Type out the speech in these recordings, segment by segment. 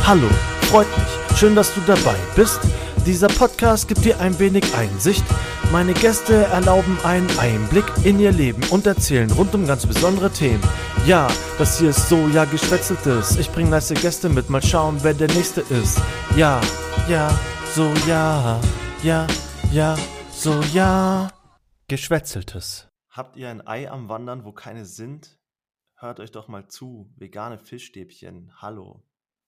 Hallo, freut mich. Schön, dass du dabei bist. Dieser Podcast gibt dir ein wenig Einsicht. Meine Gäste erlauben einen Einblick in ihr Leben und erzählen rund um ganz besondere Themen. Ja, das hier ist Soja Geschwätzeltes. Ich bring nice Gäste mit, mal schauen, wer der Nächste ist. Ja, Soja, Soja Geschwätzeltes. Habt ihr ein Ei am Wandern, wo keine sind? Hört euch doch mal zu, vegane Fischstäbchen, hallo.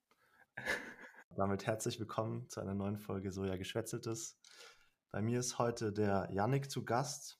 Damit herzlich willkommen zu einer neuen Folge Soja Geschwätzeltes. Bei mir ist heute der Yannick zu Gast.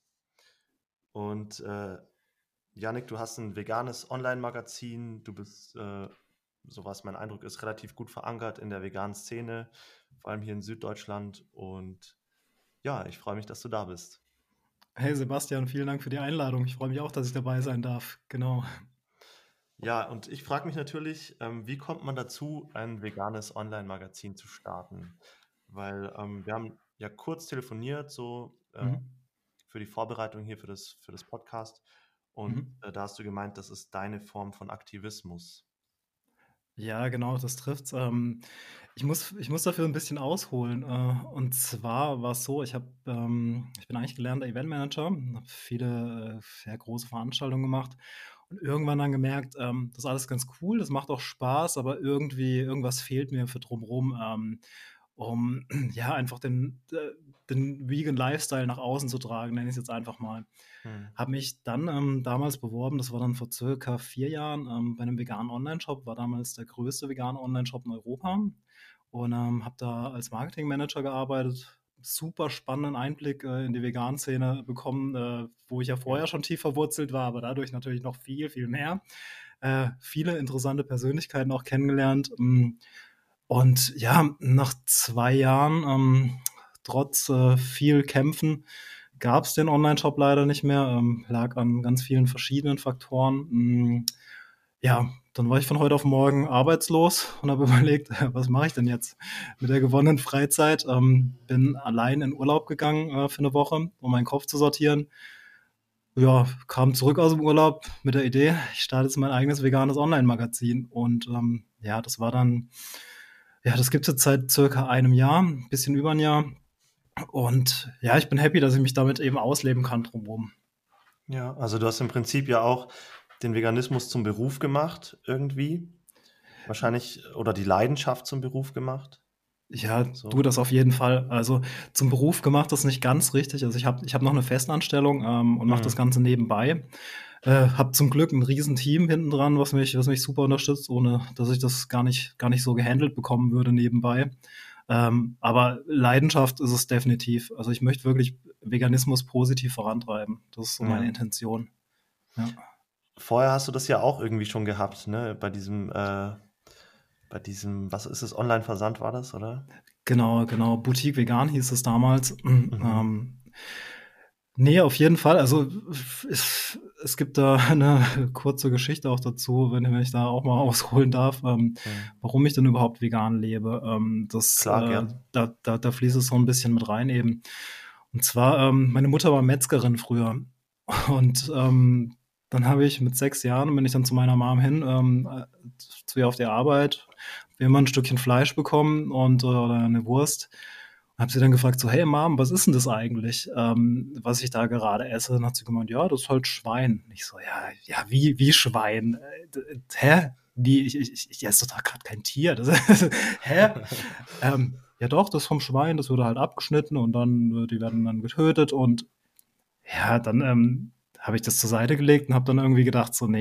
Und Yannick, du hast ein veganes Online-Magazin. Du bist, so was mein Eindruck ist, relativ gut verankert in der veganen Szene, vor allem hier in Süddeutschland. Und ja, ich freue mich, dass du da bist. Hey Sebastian, vielen Dank für die Einladung. Ich freue mich auch, dass ich dabei sein darf. Genau. Ja, und ich frage mich natürlich, wie kommt man dazu, ein veganes Online-Magazin zu starten? Weil wir haben ja kurz telefoniert, so für die Vorbereitung hier für das Podcast. Und da hast du gemeint, das ist deine Form von Aktivismus. Ja, genau, das trifft's. Ich muss dafür ein bisschen ausholen. Und zwar war es so, ich bin eigentlich gelernter Eventmanager, habe viele große Veranstaltungen gemacht und irgendwann dann gemerkt, das ist alles ganz cool, das macht auch Spaß, aber irgendwas fehlt mir für drumherum, um ja einfach den Vegan Lifestyle nach außen zu tragen, nenne ich es jetzt einfach mal. Habe mich dann damals beworben, das war dann vor circa 4 Jahren, bei einem veganen Online-Shop, war damals der größte vegane Online-Shop in Europa und habe da als Marketingmanager gearbeitet. Super spannenden Einblick in die Vegan-Szene bekommen, wo ich ja vorher schon tief verwurzelt war, aber dadurch natürlich noch viel, viel mehr. Viele interessante Persönlichkeiten auch kennengelernt. Und ja, nach 2 Jahren, trotz viel Kämpfen, gab es den Online-Shop leider nicht mehr. Lag an ganz vielen verschiedenen Faktoren. Ja, dann war ich von heute auf morgen arbeitslos und habe überlegt, was mache ich denn jetzt mit der gewonnenen Freizeit? Bin allein in Urlaub gegangen für eine Woche, um meinen Kopf zu sortieren. Ja, kam zurück aus dem Urlaub mit der Idee, ich starte jetzt mein eigenes veganes Online-Magazin. Und ja, das war dann, ja, das gibt es jetzt seit circa einem Jahr, ein bisschen über ein Jahr. Und ja, ich bin happy, dass ich mich damit eben ausleben kann drumherum. Ja, also du hast im Prinzip ja auch den Veganismus zum Beruf gemacht, irgendwie. Wahrscheinlich, oder die Leidenschaft zum Beruf gemacht. Ja, So. du, das auf jeden Fall. Also zum Beruf gemacht, das nicht ganz richtig. Also ich hab noch eine Festanstellung und mache das Ganze nebenbei. Habe zum Glück ein riesen Team hinten dran, was mich super unterstützt, ohne dass ich das gar nicht so gehandelt bekommen würde nebenbei. Aber Leidenschaft ist es definitiv. Also ich möchte wirklich Veganismus positiv vorantreiben. Das ist so meine Intention. Ja. Vorher hast du das ja auch irgendwie schon gehabt, ne? Bei diesem, was ist es, Online-Versand war das, oder? Genau. Boutique Vegan hieß es damals. Nee, auf jeden Fall. Also es gibt da eine kurze Geschichte auch dazu, wenn ich da auch mal ausholen darf, warum ich denn überhaupt vegan lebe. Klar, da fließt es so ein bisschen mit rein eben. Und zwar, meine Mutter war Metzgerin früher. Und dann habe ich mit 6 Jahren, bin ich dann zu meiner Mom hin, zu ihr auf die Arbeit, wir haben ein Stückchen Fleisch bekommen und oder eine Wurst. Habe sie dann gefragt, so, hey Mom, was ist denn das eigentlich, was ich da gerade esse? Dann hat sie gemeint, ja, das ist halt Schwein. Ich so, ja, wie Schwein? Hä? Ich esse doch gerade kein Tier. Hä? Ja doch, das vom Schwein, das wurde halt abgeschnitten und dann, die werden dann getötet und ja, dann habe ich das zur Seite gelegt und habe dann irgendwie gedacht, so,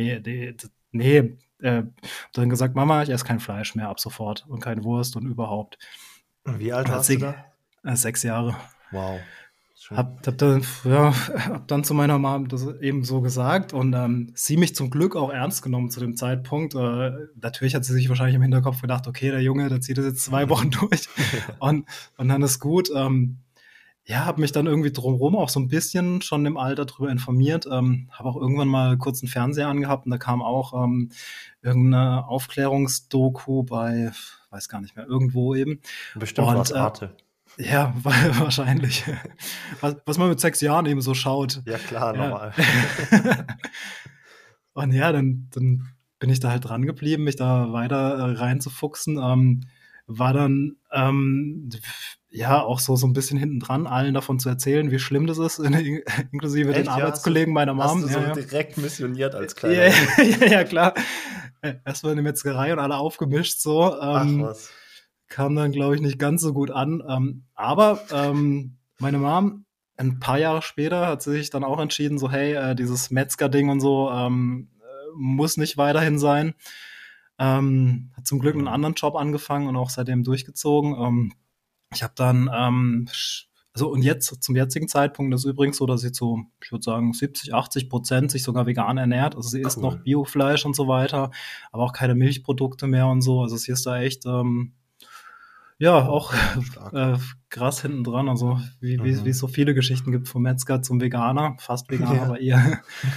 dann gesagt, Mama, ich esse kein Fleisch mehr ab sofort und keine Wurst und überhaupt. Wie alt warst du da? 6 Jahre. Wow. Hab dann zu meiner Mom das eben so gesagt und sie mich zum Glück auch ernst genommen zu dem Zeitpunkt. Natürlich hat sie sich wahrscheinlich im Hinterkopf gedacht, okay, der Junge, der zieht das jetzt 2 Wochen durch und dann ist gut. Ja, habe mich dann irgendwie drumherum auch so ein bisschen schon im Alter drüber informiert. Habe auch irgendwann mal kurz einen Fernseher angehabt und da kam auch irgendeine Aufklärungsdoku bei, weiß gar nicht mehr, irgendwo eben. Bestimmt was Arte. Ja, wahrscheinlich. Was man mit 6 Jahren eben so schaut. Ja, klar, normal. Und ja, dann bin ich da halt dran geblieben, mich da weiter reinzufuchsen. War dann ja auch so ein bisschen hinten dran, allen davon zu erzählen, wie schlimm das ist, inklusive den Echt, ja? Arbeitskollegen meiner Hast Mom. du Ja, so ja. direkt missioniert als kleiner Ja, Junge? ja, ja, klar. Erstmal in die Metzgerei und alle aufgemischt so. Ach was. Kam dann, glaube ich, nicht ganz so gut an. Aber meine Mom, ein paar Jahre später, hat sie sich dann auch entschieden, so, hey, dieses Metzger-Ding und so muss nicht weiterhin sein. Hat zum Glück einen Mhm. anderen Job angefangen und auch seitdem durchgezogen. Ich habe dann, also und jetzt zum jetzigen Zeitpunkt ist es übrigens so, dass sie zu, ich würde sagen, 70-80% sich sogar vegan ernährt. Also sie isst noch Cool. Biofleisch und so weiter, aber auch keine Milchprodukte mehr und so. Also sie ist da echt, ja, auch Stark. krass hinten dran. Also wie es Mhm. so viele Geschichten gibt vom Metzger zum Veganer, fast Veganer Ja. bei ihr.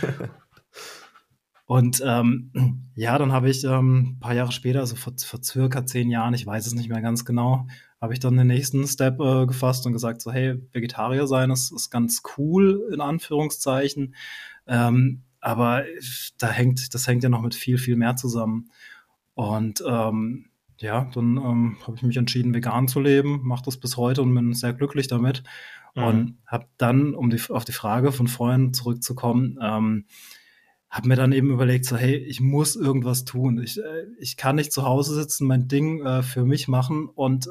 Und ja, dann habe ich ein paar Jahre später, also vor circa 10 Jahren, ich weiß es nicht mehr ganz genau, habe ich dann den nächsten Step gefasst und gesagt, so, hey, Vegetarier sein ist ganz cool, in Anführungszeichen. Aber das hängt ja noch mit viel, viel mehr zusammen. Und ja, dann habe ich mich entschieden, vegan zu leben, mache das bis heute und bin sehr glücklich damit. Mhm. Und habe dann, auf die Frage von vorhin zurückzukommen, habe mir dann eben überlegt, so, hey, ich muss irgendwas tun. Ich kann nicht zu Hause sitzen, mein Ding für mich machen und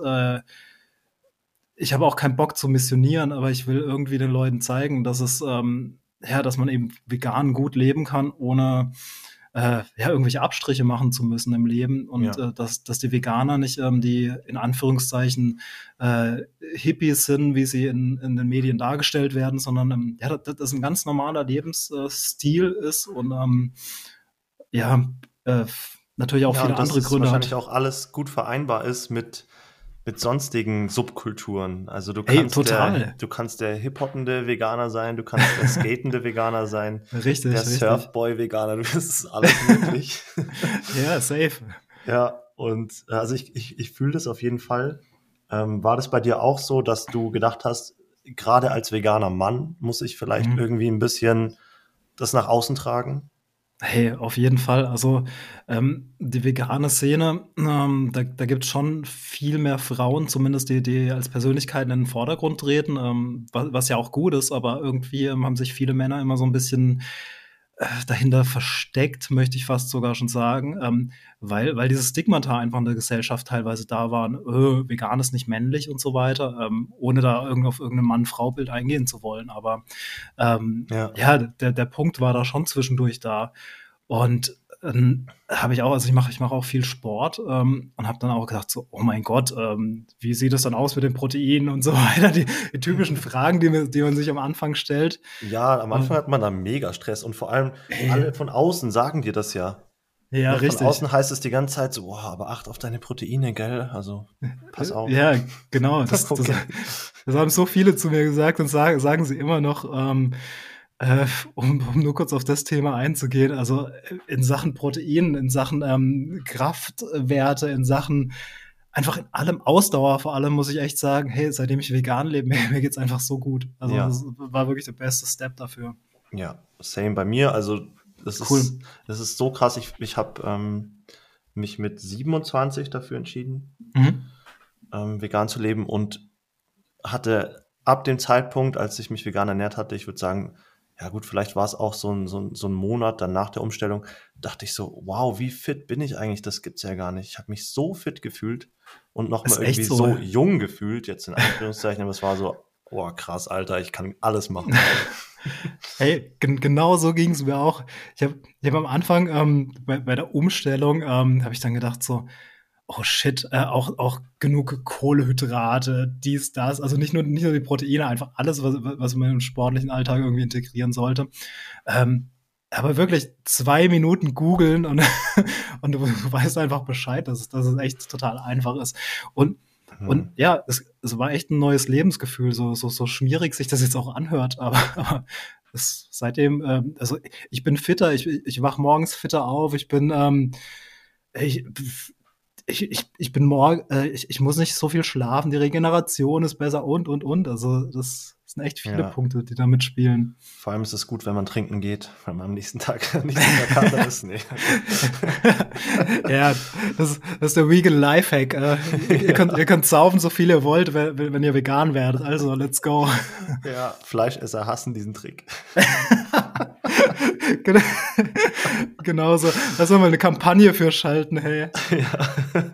ich habe auch keinen Bock zu missionieren, aber ich will irgendwie den Leuten zeigen, dass ja, dass man eben vegan gut leben kann, ohne ja, irgendwelche Abstriche machen zu müssen im Leben und Ja. dass die Veganer nicht die in Anführungszeichen Hippies sind, wie sie in den Medien dargestellt werden, sondern ja, das ein ganz normaler Lebensstil ist und ja, natürlich auch Ja, viele und dass andere es Gründe wahrscheinlich hat. auch alles gut vereinbar ist mit sonstigen Subkulturen. Also Hey, total. du kannst der hip-hoppende Veganer sein, du kannst der skatende Veganer sein, der Richtig, richtig. Surfboy-Veganer, du das ist alles möglich. Ja, safe. Ja, und also ich fühle das auf jeden Fall. War das bei dir auch so, dass du gedacht hast, gerade als veganer Mann muss ich vielleicht Mhm. irgendwie ein bisschen das nach außen tragen? Hey, auf jeden Fall. Also, die vegane Szene, da gibt's schon viel mehr Frauen, zumindest die als Persönlichkeiten in den Vordergrund treten, was ja auch gut ist, aber irgendwie, haben sich viele Männer immer so ein bisschen, dahinter versteckt, möchte ich fast sogar schon sagen, weil dieses Stigmata einfach in der Gesellschaft teilweise da waren, vegan ist nicht männlich und so weiter, ohne da auf irgendein Mann-Frau-Bild eingehen zu wollen. Aber Ja. ja, der Punkt war da schon zwischendurch da. Und habe ich auch, also ich mache auch viel Sport und habe dann auch gedacht, so, oh mein Gott, wie sieht es dann aus mit den Proteinen und so weiter? Die typischen Fragen, die man sich am Anfang stellt. Ja, am Äh, Anfang hat man da mega Stress und vor allem Ey, alle von außen sagen dir das ja. ja, Ne, von richtig. außen heißt es die ganze Zeit so: „Boah, aber acht auf deine Proteine, gell? Also, pass auf.“ Ja, genau. Okay. Das haben so viele zu mir gesagt und sagen sie immer noch. Um nur kurz auf das Thema einzugehen, also in Sachen Protein, in Sachen Kraftwerte, in Sachen einfach in allem Ausdauer vor allem, muss ich echt sagen, hey, seitdem ich vegan lebe, mir geht's einfach so gut. Also Ja, das war wirklich der beste Step dafür. ja, same bei mir. Also, Cool. das ist so krass. Ich habe, mich mit 27 dafür entschieden, Mhm. vegan zu leben und hatte ab dem Zeitpunkt, als ich mich vegan ernährt hatte, ich würde sagen, ja gut, vielleicht war es auch so 'n Monat dann nach der Umstellung, dachte ich so: „Wow, wie fit bin ich eigentlich? Das gibt's ja gar nicht.“ Ich habe mich so fit gefühlt und noch mal Ist echt irgendwie so. so jung gefühlt, jetzt in Anführungszeichen, aber es war so: „Oh krass, Alter, ich kann alles machen.“ Hey, genau so ging's mir auch. Ich habe am Anfang, bei der Umstellung, habe ich dann gedacht so: „Oh shit, auch genug Kohlenhydrate, dies, das.“ Also nicht nur die Proteine, einfach alles, was man im sportlichen Alltag irgendwie integrieren sollte. Ähm, aber wirklich 2 Minuten googeln und und du weißt einfach Bescheid, dass es echt total einfach ist. Und Mhm. ja, es war echt ein neues Lebensgefühl, so schmierig sich das jetzt auch anhört, aber seitdem, also, ich bin fitter, ich wache morgens fitter auf, ich bin, ich ich bin ich muss nicht so viel schlafen, die Regeneration ist besser und. Also, das sind echt viele Ja, Punkte, die da mitspielen. vor allem ist es gut, wenn man trinken geht, weil man am nächsten Tag nicht in der Kater ist. Nee. Ja, das ist der Vegan Lifehack. Ja. Ihr könnt saufen, so viel ihr wollt, wenn ihr vegan werdet. Also, let's go. Ja, Fleischesser hassen diesen Trick. Gen- Genau so. Da soll mal eine Kampagne für schalten, hey. Ja.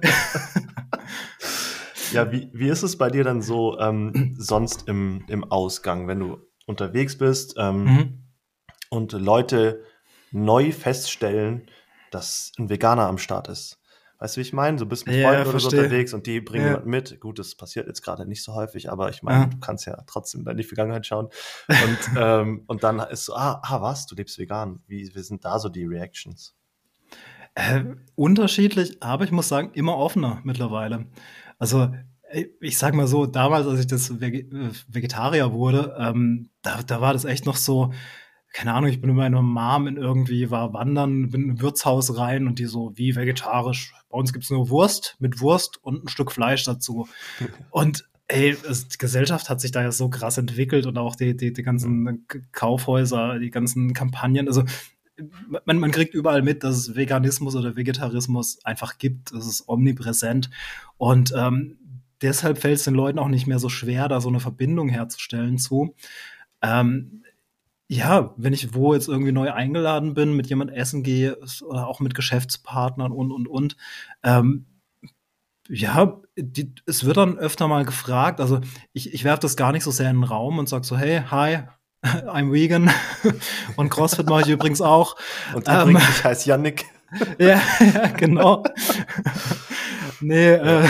Ja, wie ist es bei dir dann so sonst im Ausgang, wenn du unterwegs bist Mhm. und Leute neu feststellen, dass ein Veganer am Start ist? Weißt du, wie ich meine? Du bist mit Ja, Freunden oder so verstehe. unterwegs und die bringen Ja. jemanden mit. Gut, das passiert jetzt gerade nicht so häufig, aber ich meine, Ah. du kannst ja trotzdem in die Vergangenheit schauen. Und dann ist so, was, du lebst vegan. Wie sind da so die Reactions? Unterschiedlich, aber ich muss sagen, immer offener mittlerweile. Also, ich sage mal so, damals, als ich das Vegetarier wurde, da war das echt noch so, keine Ahnung, ich bin mit meiner Mom war wandern, bin in 'n Wirtshaus rein und die so: „Wie vegetarisch? Bei uns gibt's nur Wurst mit Wurst und 'n Stück Fleisch dazu.“ Und, ey, die Gesellschaft hat sich da ja so krass entwickelt und auch die Mhm. ganzen Kaufhäuser, die ganzen Kampagnen. Also, man kriegt überall mit, dass es Veganismus oder Vegetarismus einfach gibt. Es ist omnipräsent. Und deshalb fällt es den Leuten auch nicht mehr so schwer, da so eine Verbindung herzustellen zu. Ähm, ja, wenn ich wo jetzt irgendwie neu eingeladen bin, mit jemand essen gehe oder auch mit Geschäftspartnern und. Ähm, ja, es wird dann öfter mal gefragt. Also ich werfe das gar nicht so sehr in den Raum und sage so, hey, hi, I'm vegan und CrossFit mache ich übrigens auch. Und Ähm, übrigens, ich heiße Yannick. ja, ja, genau. Nee, Ja.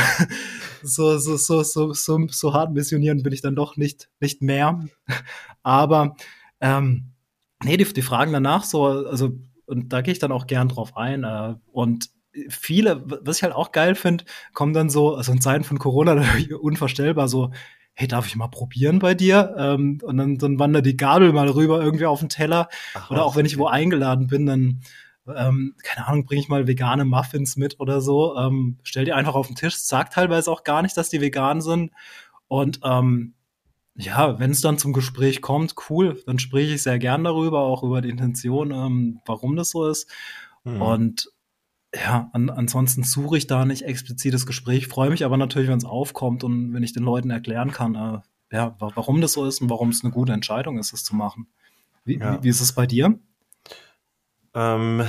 so hart missionierend bin ich dann doch nicht mehr. Aber, ähm, ne, die fragen danach so, also und da gehe ich dann auch gern drauf ein, und viele, was ich halt auch geil finde, kommen dann so, also in Zeiten von Corona natürlich unvorstellbar so: „Hey, darf ich mal probieren bei dir?“ Und dann wandert die Gabel mal rüber irgendwie auf 'n Teller. Ach Oder auch was, wenn ich wo okay. eingeladen bin, dann, keine Ahnung, bringe ich mal vegane Muffins mit oder so, stelle die einfach auf den Tisch, sage teilweise auch gar nicht, dass die vegan sind. Und, ja, wenn es dann zum Gespräch kommt, cool, dann spreche ich sehr gern darüber, auch über die Intention, warum das so ist. Mhm. Und ja, ansonsten suche ich da nicht explizites Gespräch, freue mich aber natürlich, wenn es aufkommt und wenn ich den Leuten erklären kann, ja, warum das so ist und warum es eine gute Entscheidung ist, das zu machen. Ja. Wie ist es bei dir? Ähm,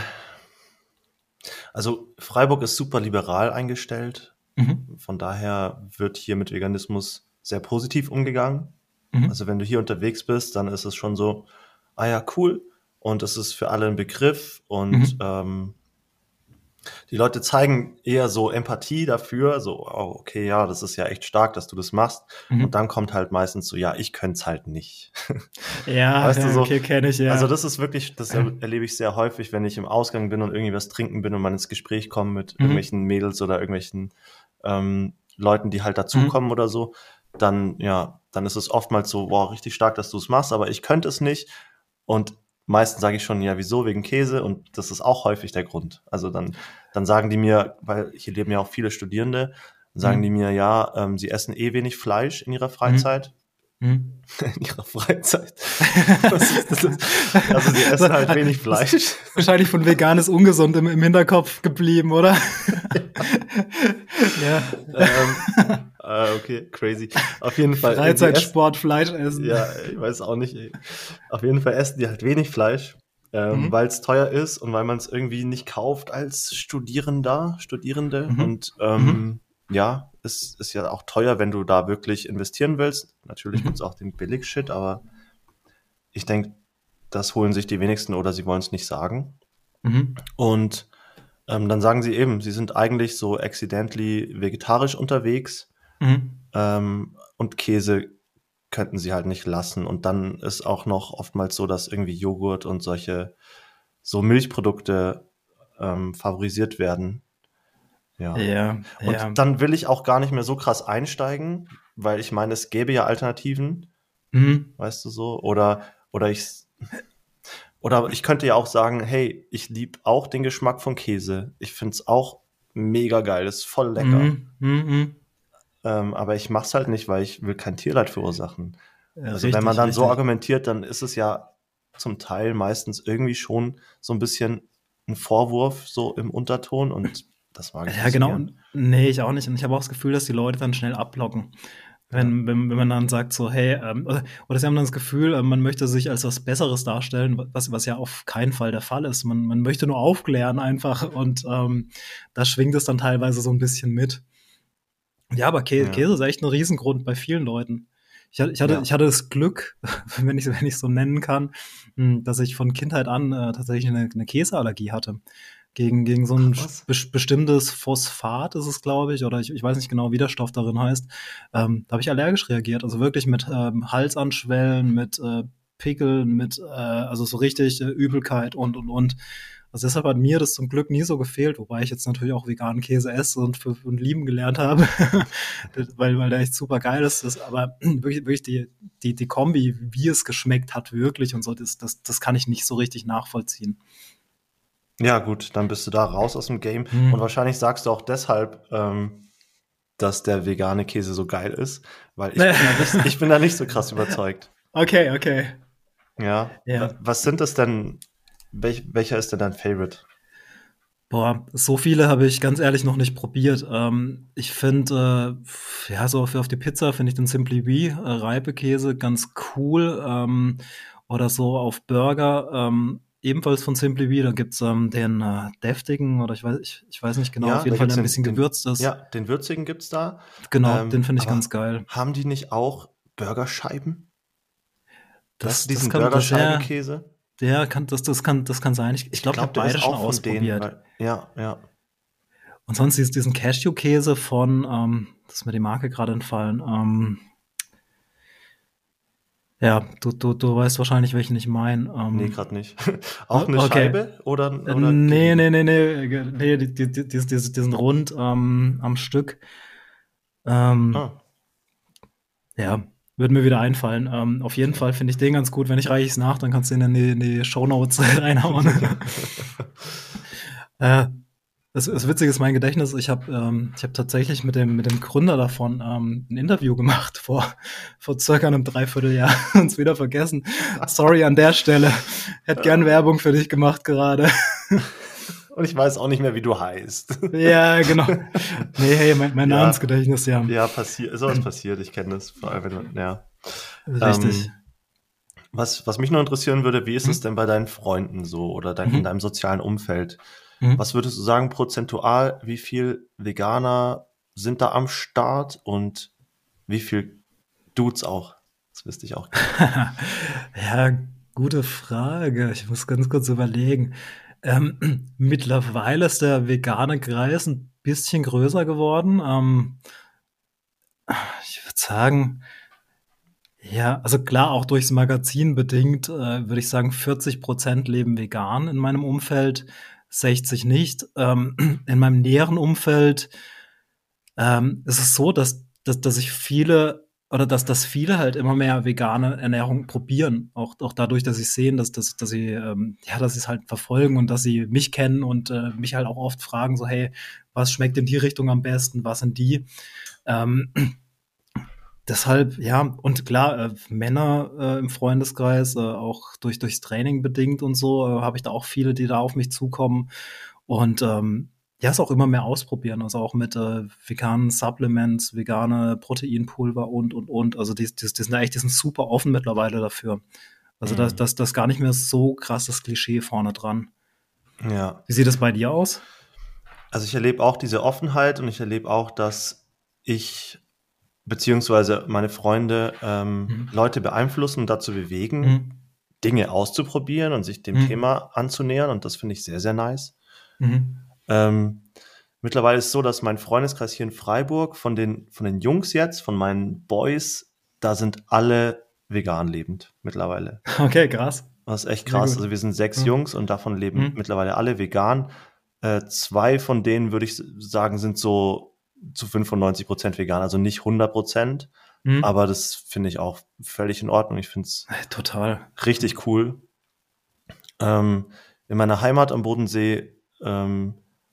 also Freiburg ist super liberal eingestellt. Mhm. Von daher wird hier mit Veganismus sehr positiv umgegangen. Mhm. Also wenn du hier unterwegs bist, dann ist es schon so, ah ja, cool. Und es ist für alle ein Begriff. Und Mhm. die Leute zeigen eher so Empathie dafür, so, oh, okay, ja, das ist ja echt stark, dass du das machst. Und Mhm. dann kommt halt meistens so, ja, ich könnte es halt nicht. Ja, Weißt du ja, so, okay, kenne ich, also ja. das ist wirklich, das erlebe ich sehr häufig, wenn ich im Ausgang bin und irgendwie was trinken bin und man ins Gespräch kommt mit Mhm. irgendwelchen Mädels oder irgendwelchen Leuten, die halt Mhm. dazukommen oder so, dann, ja, dann ist es oftmals so, wow, richtig stark, dass du es machst, aber ich könnte es nicht. Und meistens sage ich schon, ja, wieso, wegen Käse? Und das ist auch häufig der Grund. Also dann sagen die mir, weil hier leben ja auch viele Studierende, sagen die Mhm. mir, ja, sie essen eh wenig Fleisch in ihrer Mhm. Freizeit. Mhm. In ihrer Freizeit. Was ist das? Also sie So, essen halt wenig das ist Fleisch. wahrscheinlich von veganes ungesund im Hinterkopf geblieben, oder? Ja. Okay, crazy. Auf jeden Fall, die essen, Freizeitsport, Fleisch essen. ja, ich weiß auch nicht. Ey. Auf jeden Fall essen die halt wenig Fleisch, Mhm. weil es teuer ist und weil man es irgendwie nicht kauft als Studierende. Mhm. Und Mhm. ja, es ist ja auch teuer, wenn du da wirklich investieren willst. Natürlich gibt es Mhm. auch den Billig-Shit, aber ich denke, das holen sich die wenigsten oder sie wollen es nicht sagen. Mhm. Und dann sagen sie eben, sie sind eigentlich so accidentally vegetarisch unterwegs Mhm. und Käse könnten sie halt nicht lassen. Und dann ist auch noch oftmals so, dass irgendwie Joghurt und solche so Milchprodukte favorisiert werden. Ja. Ja, Und ja. dann will ich auch gar nicht mehr so krass einsteigen, weil ich meine, es gäbe ja Alternativen, Mhm. weißt du so? Oder ich könnte ja auch sagen, hey, ich liebe auch den Geschmack von Käse. Ich finde es auch mega geil, das ist voll lecker. Mhm, mhm. Aber ich mache es halt nicht, weil ich will kein Tierleid verursachen. Also wenn man Richtig, dann so richtig. argumentiert, dann ist es ja zum Teil meistens irgendwie schon so ein bisschen ein Vorwurf so im Unterton und das mag ich Ja, nicht so genau. gern. Und nee, ich auch nicht. Und ich habe auch das Gefühl, dass die Leute dann schnell abblocken. Ja, Wenn man dann sagt so: „Hey“, oder sie haben dann das Gefühl, man möchte sich als was Besseres darstellen, was ja auf keinen Fall der Fall ist. Man möchte nur aufklären einfach und, da schwingt es dann teilweise so ein bisschen mit. Ja, aber ja, Käse ist echt 'n Riesengrund bei vielen Leuten. ja. Ich hatte das Glück, wenn ich's so nennen kann, dass ich von Kindheit an, tatsächlich eine Käseallergie hatte. Gegen so Ach ein was? bestimmtes Phosphat ist es, glaube ich, oder ich weiß nicht genau, wie der Stoff darin heißt. Da habe ich allergisch reagiert, also wirklich mit, Halsanschwellen, mit, Pickeln, mit, also so richtig, Übelkeit und. Also deshalb hat mir das zum Glück nie so gefehlt, wobei ich jetzt natürlich auch veganen Käse esse und lieben gelernt habe, weil der echt super geil ist. Aber wirklich die Kombi, wie es geschmeckt hat, wirklich und so, das kann ich nicht so richtig nachvollziehen. Ja, gut, dann bist du da raus aus dem Game. Und Hm. wahrscheinlich sagst du auch deshalb, dass der vegane Käse so geil ist, weil ich bin da nicht so krass überzeugt. Okay, okay. Ja, Ja. was sind das denn? Welcher ist denn dein Favorite? Boah, so viele habe ich ganz ehrlich noch nicht probiert. Ich finde, ja, so auf die Pizza finde ich den Simply Be, Reibekäse ganz cool. Oder so auf Burger, ebenfalls von Simply Be. Da gibt's den deftigen oder ich weiß nicht genau, auf Ja, jeden da Fall, gibt's der ein bisschen gewürzt ja, ist. den würzigen gibt's da. Genau, den finde ich ganz Aber geil. haben die nicht auch Burgerscheiben? Weißt du, Das diesen kann, Burgerscheibenkäse? das kann sein. Ich Ich glaube, ich glaube, habe der ist beide schon auch von denen, ausprobiert. weil, ja, ja. Und sonst diesen Cashew-Käse von, das ist mir die Marke gerade entfallen. Ja, du weißt wahrscheinlich, welchen ich meine. Nee, gerade nicht. Auch eine Okay. Scheibe oder Nee, gerieben? nee, nee, nee, nee, die sind rund am Stück. Ähm, Ah. ja, würde mir wieder einfallen. Auf jeden Fall finde ich den ganz gut. Wenn ich reiche ich's nach, dann kannst du ihn in die Shownotes reinhauen. Äh, das Witzige ist mein Gedächtnis. Ich hab tatsächlich mit dem Gründer davon ein Interview gemacht vor circa einem Dreivierteljahr und es wieder vergessen. Sorry an der Stelle. Hätte gern Werbung für dich gemacht gerade. Und ich weiß auch nicht mehr, wie du heißt. Ja, genau. Nee, hey, mein Ja, Namensgedächtnis, ja. ja, sowas passiert. Ich kenne das. Vor allem, wenn du, ja. Richtig. Ähm, was mich nur interessieren würde, wie ist es Mhm. denn bei deinen Freunden so oder in Mhm. deinem sozialen Umfeld? Mhm. Was würdest du sagen, prozentual, wie viel Veganer sind da am Start und wie viel Dudes auch? Das wüsste ich auch gern. Ja, gute Frage. Ich muss ganz kurz überlegen. Mittlerweile ist der vegane Kreis ein bisschen größer geworden. Ich würde sagen, ja, also klar, auch durchs Magazin bedingt, würde ich sagen, 40% leben vegan in meinem Umfeld, 60 nicht. In meinem näheren Umfeld ist es so, dass ich viele oder dass viele halt immer mehr vegane Ernährung probieren, auch dadurch, dass sie sehen, dass sie ja, dass sie's halt verfolgen und dass sie mich kennen und, mich halt auch oft fragen so: „Hey, was schmeckt in die Richtung am besten? Was in die?“ Ähm, Deshalb, ja, und klar, Männer, im Freundeskreis, auch durchs Training bedingt und so, habe ich da auch viele, die da auf mich zukommen und, ja, es auch immer mehr ausprobieren, also auch mit, veganen Supplements, vegane Proteinpulver und. Also die sind super offen mittlerweile dafür. Also Mhm. das gar nicht mehr so krass das Klischee vorne dran. Ja, Wie sieht es bei dir aus? also ich erlebe auch diese Offenheit und ich erlebe auch, dass ich beziehungsweise meine Freunde Mhm. Leute beeinflussen und dazu bewegen, Mhm. Dinge auszuprobieren und sich dem Mhm. Thema anzunähern und das finde ich sehr, sehr nice. Mhm. Ähm, mittlerweile ist es so, dass mein Freundeskreis hier in Freiburg von den Jungs jetzt, von meinen Boys, da sind alle vegan lebend mittlerweile. Okay, krass. Das ist echt Sehr krass. gut. Also wir sind 6 Mhm. Jungs und davon leben Mhm. mittlerweile alle vegan. 2 von denen, würde ich sagen, sind so zu 95% vegan, also nicht 100%, Mhm. aber das finde ich auch völlig in Ordnung. Ich finde es Total. richtig cool. In meiner Heimat am Bodensee,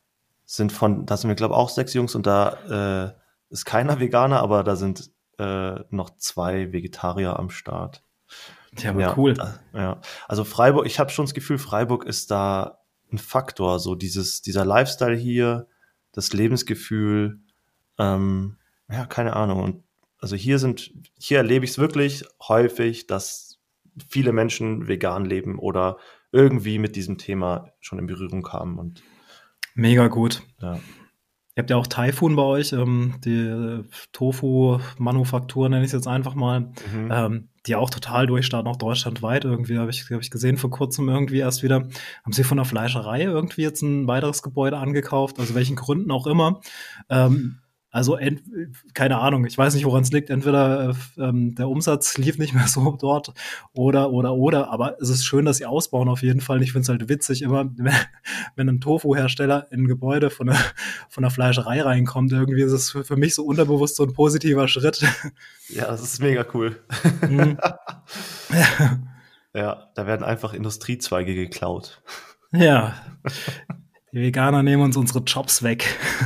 da sind wir, glaube ich, auch 6 Jungs und da ist keiner Veganer, aber da sind noch 2 Vegetarier am Start. Ja, aber Ja, cool. ja. Also Freiburg, ich habe schon das Gefühl, Freiburg ist da ein Faktor, so dieser Lifestyle hier, das Lebensgefühl, ja, keine Ahnung. Und also hier erlebe ich es wirklich häufig, dass viele Menschen vegan leben oder irgendwie mit diesem Thema schon in Berührung kamen. Und Mega gut. ja, Ihr habt ja auch Taifun bei euch, die Tofu-Manufaktur, nenne ich es jetzt einfach mal, die auch total durchstarten, auch deutschlandweit irgendwie, hab ich gesehen vor kurzem irgendwie erst wieder. Haben sie von der Fleischerei irgendwie jetzt ein weiteres Gebäude angekauft, aus welchen Gründen auch immer. Also keine Ahnung, ich weiß nicht, woran es liegt. Entweder der Umsatz lief nicht mehr so dort oder, aber es ist schön, dass sie ausbauen auf jeden Fall. Und ich finde es halt witzig immer, wenn ein Tofu-Hersteller in ein Gebäude von der Fleischerei reinkommt. Irgendwie ist es für mich so unterbewusst so ein positiver Schritt. ja, das ist mega cool. Mhm. Ja, da werden einfach Industriezweige geklaut. Ja, die Veganer nehmen uns unsere Jobs weg.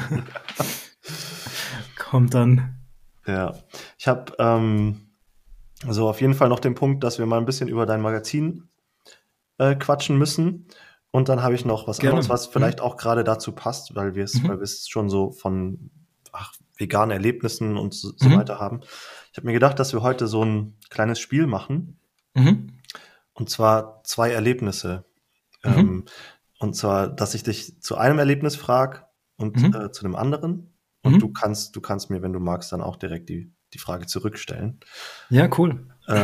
Kommt dann. Ja, ich habe also auf jeden Fall noch den Punkt, dass wir mal ein bisschen über dein Magazin quatschen müssen. Und dann habe ich noch was Gerne. anderes, was vielleicht auch gerade dazu passt, weil wir es schon so von veganen Erlebnissen und so weiter haben. Ich habe mir gedacht, dass wir heute so ein kleines Spiel machen. Und zwar 2 Erlebnisse. Und zwar, dass ich dich zu einem Erlebnis frage und zu dem anderen. Und du kannst mir, wenn du magst, dann auch direkt die Frage zurückstellen. Ja, cool.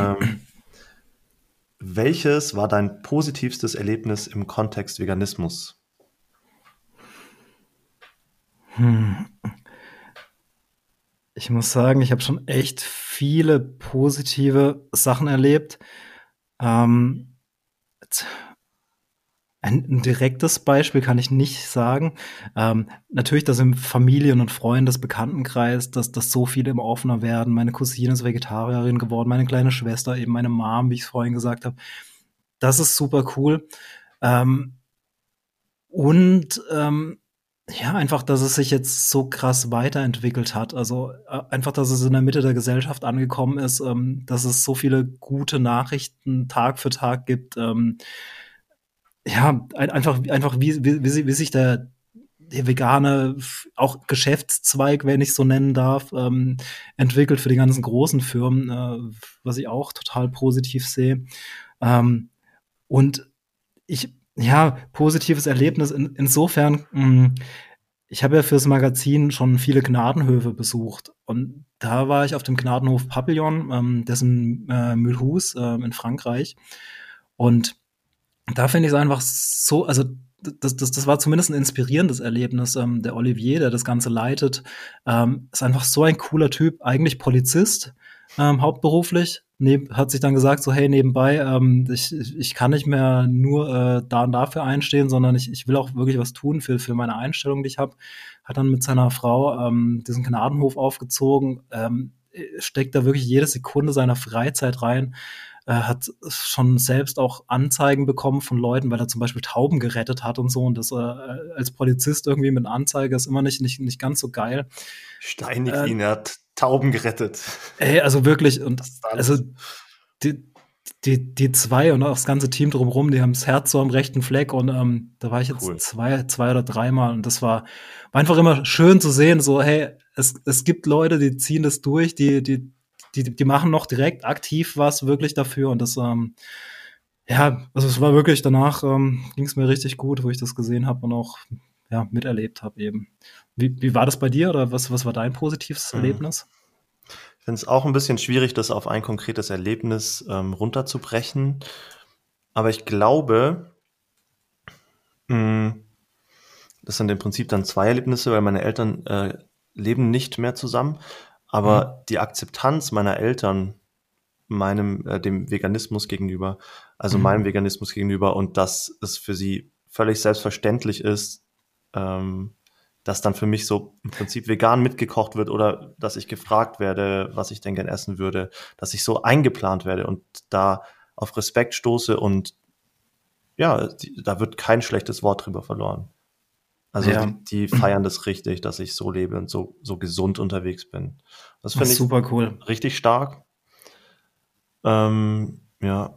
Welches war dein positivstes Erlebnis im Kontext Veganismus? Ich muss sagen, ich habe schon echt viele positive Sachen erlebt. Ein direktes Beispiel kann ich nicht sagen. Natürlich, dass im Familien- und Freundesbekanntenkreis, dass so viele immer offener werden. Meine Cousine ist Vegetarierin geworden, meine kleine Schwester, eben meine Mom, wie ich es vorhin gesagt habe. Das ist super cool. Ja, einfach, dass es sich jetzt so krass weiterentwickelt hat. Also einfach, dass es in der Mitte der Gesellschaft angekommen ist, dass es so viele gute Nachrichten Tag für Tag gibt. Ja, einfach, wie sich der vegane auch Geschäftszweig, wenn ich so nennen darf, entwickelt für die ganzen großen Firmen, was ich auch total positiv sehe. Und positives Erlebnis insofern, ich habe ja fürs Magazin schon viele Gnadenhöfe besucht und da war ich auf dem Gnadenhof Papillon, dessen Mulhouse in Frankreich. Und da finde ich es einfach so, also das war zumindest ein inspirierendes Erlebnis. Der Olivier, der das Ganze leitet, ist einfach so ein cooler Typ, eigentlich Polizist, hauptberuflich. Hat sich dann gesagt, so, hey, nebenbei, ich kann nicht mehr nur da und dafür einstehen, sondern ich will auch wirklich was tun für meine Einstellung, die ich habe. Hat dann mit seiner Frau diesen Gnadenhof aufgezogen, steckt da wirklich jede Sekunde seiner Freizeit rein. Hat schon selbst auch Anzeigen bekommen von Leuten, weil er zum Beispiel Tauben gerettet hat und so. Und das als Polizist irgendwie mit Anzeige ist immer nicht ganz so geil. Steinig ihn, er hat Tauben gerettet. Ey, also wirklich, und also die 2 und auch das ganze Team drumherum, die haben das Herz so am rechten Fleck und da war ich jetzt Cool. zwei oder dreimal und das war einfach immer schön zu sehen, so, hey, es gibt Leute, die ziehen das durch, die machen noch direkt aktiv was wirklich dafür und das, also es war wirklich danach, ging es mir richtig gut, wo ich das gesehen habe und auch miterlebt habe eben. Wie war das bei dir oder was war dein positives Erlebnis? Ich finde es auch ein bisschen schwierig, das auf ein konkretes Erlebnis runterzubrechen. Aber ich glaube, das sind im Prinzip dann 2 Erlebnisse, weil meine Eltern leben nicht mehr zusammen. Aber die Akzeptanz meiner Eltern dem Veganismus gegenüber, also meinem Veganismus gegenüber und dass es für sie völlig selbstverständlich ist, dass dann für mich so im Prinzip vegan mitgekocht wird oder dass ich gefragt werde, was ich denn gern essen würde, dass ich so eingeplant werde und da auf Respekt stoße und ja, da wird kein schlechtes Wort drüber verloren. Also Ja, die feiern das richtig, dass ich so lebe und so gesund unterwegs bin. Das das finde ist ich super cool. richtig stark. Ja,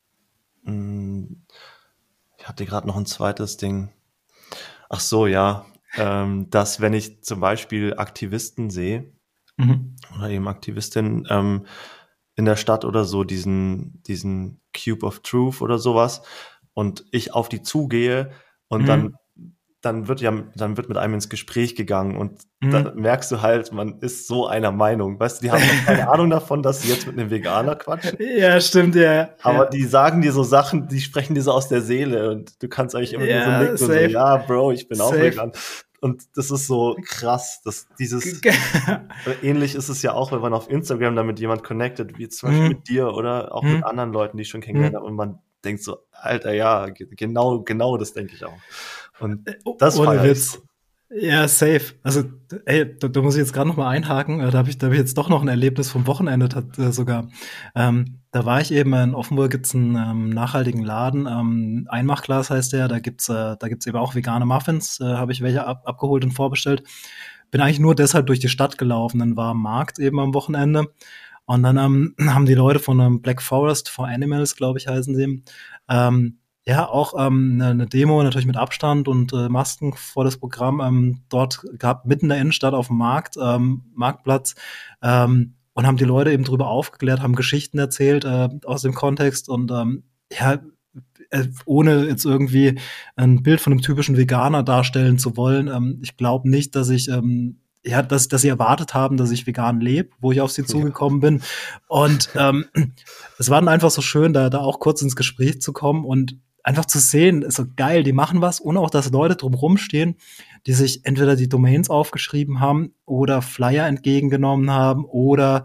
ich hatte gerade noch ein zweites Ding. Ach so, ja, dass wenn ich zum Beispiel Aktivisten sehe Mhm. oder eben Aktivistinnen in der Stadt oder so, diesen Cube of Truth oder sowas, und ich auf die zugehe und Mhm. dann wird mit einem ins Gespräch gegangen und Mhm. dann merkst du halt, man ist so einer Meinung. Weißt du, die haben noch keine Ahnung davon, dass sie jetzt mit einem Veganer quatschen, Ja, stimmt, ja. aber Ja, die sagen dir so Sachen, die sprechen dir so aus der Seele und du kannst eigentlich immer nur so ja, nicken und so, safe. ja, Bro, ich bin auch Safe. vegan. Und das ist so krass, dass ähnlich ist es ja auch, wenn man auf Instagram damit jemand connected, wie zum Beispiel Mhm. mit dir oder auch mit Mhm. anderen Leuten, die ich schon kennengelernt Mhm. habe und man denkt so, Alter, ja, genau das denke ich auch. Und das Ohne feiere ich Witz. so. Ja, safe. Also, ey, da muss ich jetzt gerade noch mal einhaken. Da hab ich jetzt doch noch ein Erlebnis vom Wochenende sogar. Da war ich eben in Offenburg, gibt's einen nachhaltigen Laden. Einmachglas heißt der. Da gibt's eben auch vegane Muffins. Habe ich welche abgeholt und vorbestellt. Bin eigentlich nur deshalb durch die Stadt gelaufen. Dann war Markt eben am Wochenende. Und dann haben die Leute von Black Forest for Animals, glaube ich, heißen sie, ja, auch eine Demo natürlich mit Abstand und Masken vor das Programm dort gehabt, mitten in der Innenstadt auf dem Marktplatz, und haben die Leute eben drüber aufgeklärt, haben Geschichten erzählt aus dem Kontext und ja, ohne jetzt irgendwie ein Bild von einem typischen Veganer darstellen zu wollen. Ich glaube nicht, dass ich ja, dass sie erwartet haben, dass ich vegan lebe, wo ich auf sie Ja. zugekommen bin. Und es war dann einfach so schön, da auch kurz ins Gespräch zu kommen und einfach zu sehen, ist so geil, die machen was und auch, dass Leute drumherum stehen, die sich entweder die Domains aufgeschrieben haben oder Flyer entgegengenommen haben oder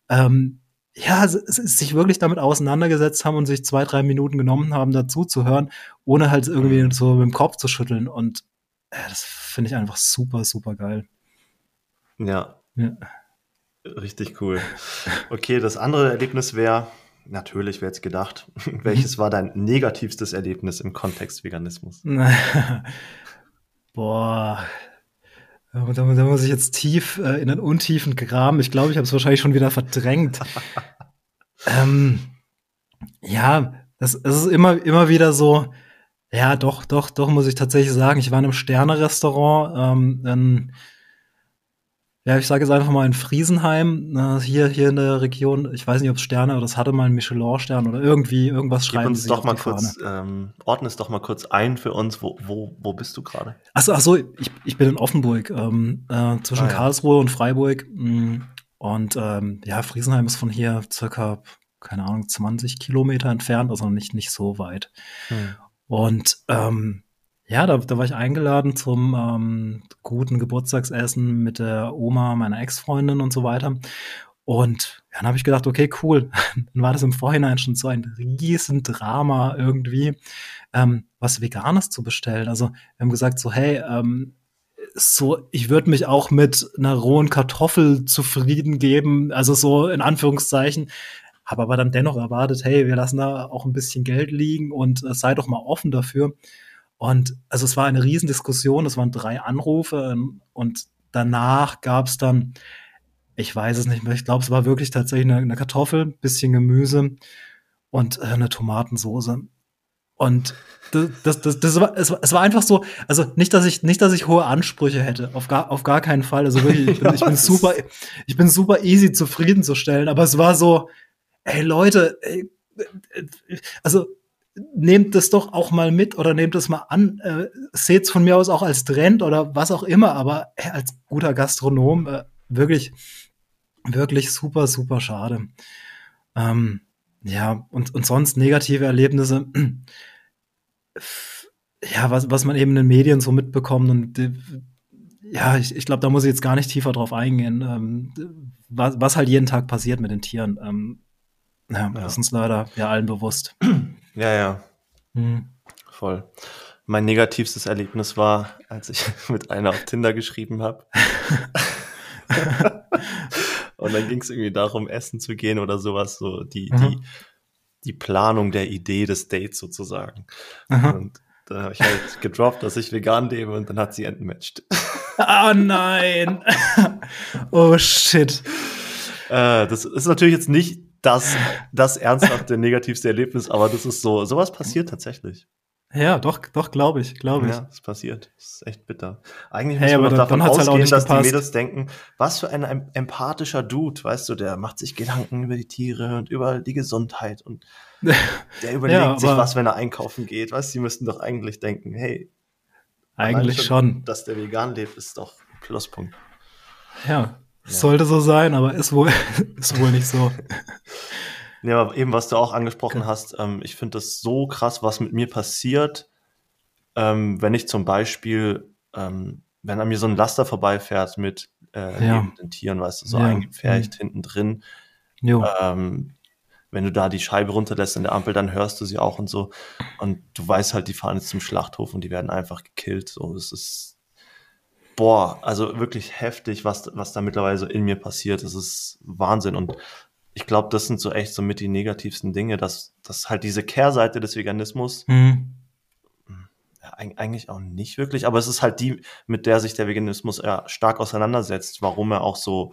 ja, sich wirklich damit auseinandergesetzt haben und sich 2, 3 Minuten genommen haben, dazu zu hören, ohne halt irgendwie Mhm. so mit dem Kopf zu schütteln. Und das finde ich einfach super, super geil. Ja, Ja. richtig cool. Okay, das andere Erlebnis wäre, natürlich wäre jetzt gedacht, welches Mhm. war dein negativstes Erlebnis im Kontext Veganismus? Boah, da muss ich jetzt tief in den Untiefen graben. Ich glaube, ich habe es wahrscheinlich schon wieder verdrängt. Ähm, ja, es ist immer wieder so, ja, doch, muss ich tatsächlich sagen. Ich war in einem Sterne-Restaurant, ja, ich sage jetzt einfach mal in Friesenheim, hier in der Region. Ich weiß nicht, ob es Sterne oder es hatte mal einen Michelin-Stern oder irgendwas Gib schreiben die uns sich doch auf mal die Fahne. kurz, ordne es doch mal kurz ein für uns. Wo bist du gerade? Ach so, ich bin in Offenburg, zwischen Ah ja. Karlsruhe und Freiburg. Und ja, Friesenheim ist von hier circa, keine Ahnung, 20 Kilometer entfernt, also nicht so weit. Hm. Und ja, da war ich eingeladen zum guten Geburtstagsessen mit der Oma meiner Ex-Freundin und so weiter. Und ja, dann habe ich gedacht, okay, cool. Dann war das im Vorhinein schon so ein Riesendrama irgendwie, was Veganes zu bestellen. Also wir haben gesagt so, hey, so, ich würde mich auch mit einer rohen Kartoffel zufrieden geben, also so in Anführungszeichen. Habe aber dann dennoch erwartet, hey, wir lassen da auch ein bisschen Geld liegen und sei doch mal offen dafür. Und also es war eine Riesendiskussion, es waren 3 Anrufe und danach gab es dann, ich weiß es nicht mehr, ich glaube, es war wirklich tatsächlich eine Kartoffel, bisschen Gemüse und 'ne Tomatensoße. Und es war einfach so, also nicht, dass ich hohe Ansprüche hätte, auf gar keinen Fall. Also wirklich, Ja, ich bin super easy zufriedenzustellen, aber es war so, ey Leute, ey, also nehmt das doch auch mal mit oder nehmt es mal an, seht's von mir aus auch als Trend oder was auch immer, aber ey, als guter Gastronom wirklich, wirklich super, super schade. Ähm, ja, und sonst negative Erlebnisse. Ja, was man eben in den Medien so mitbekommt und ja, ich glaube, da muss ich jetzt gar nicht tiefer drauf eingehen, was halt jeden Tag passiert mit den Tieren. Ja, ist ja. uns leider ja allen bewusst. Ja, ja, Mhm. voll. Mein negativstes Erlebnis war, als ich mit einer auf Tinder geschrieben habe. Und dann ging es irgendwie darum, essen zu gehen oder sowas, so die Mhm. Planung der Idee des Dates sozusagen. Aha. Und Da habe ich halt gedroppt, dass ich vegan lebe und dann hat sie entmatcht. Oh nein. Oh shit. Das ist natürlich jetzt nicht das ernsthafte, negativste Erlebnis, aber das ist so, sowas passiert tatsächlich. Ja, doch, glaube ich. Ja, das passiert. Das ist echt bitter. Eigentlich Hey, müssen wir aber doch davon dann hat es halt auch ausgehen, nicht dass die gepasst. Mädels denken, was für ein empathischer Dude, weißt du, der macht sich Gedanken über die Tiere und über die Gesundheit und der Ja, überlegt sich was, aber wenn er einkaufen geht. Weißt du, die müssten doch eigentlich denken, hey, allein eigentlich schon, schon. dass der vegan lebt, ist doch ein Pluspunkt. Ja, Ja. sollte so sein, aber ist wohl, ist wohl nicht so. Ja, aber eben, was du auch angesprochen Okay. hast, ich finde das so krass, was mit mir passiert, wenn ich zum Beispiel, wenn an mir so ein Laster vorbeifährt mit Ja, lebenden Tieren, weißt du, so ja. eingepfercht hinten drin. Jo. Wenn du da die Scheibe runterlässt an der Ampel, dann hörst du sie auch und so. Und du weißt halt, die fahren jetzt zum Schlachthof und die werden einfach gekillt. So, es ist, boah, also wirklich heftig, was da mittlerweile so in mir passiert. Es ist Wahnsinn. Und ich glaube, das sind so echt so mit die negativsten Dinge, dass halt diese Kehrseite des Veganismus, Hm. ja, eigentlich auch nicht wirklich, aber es ist halt die, mit der sich der Veganismus stark auseinandersetzt, warum er auch so,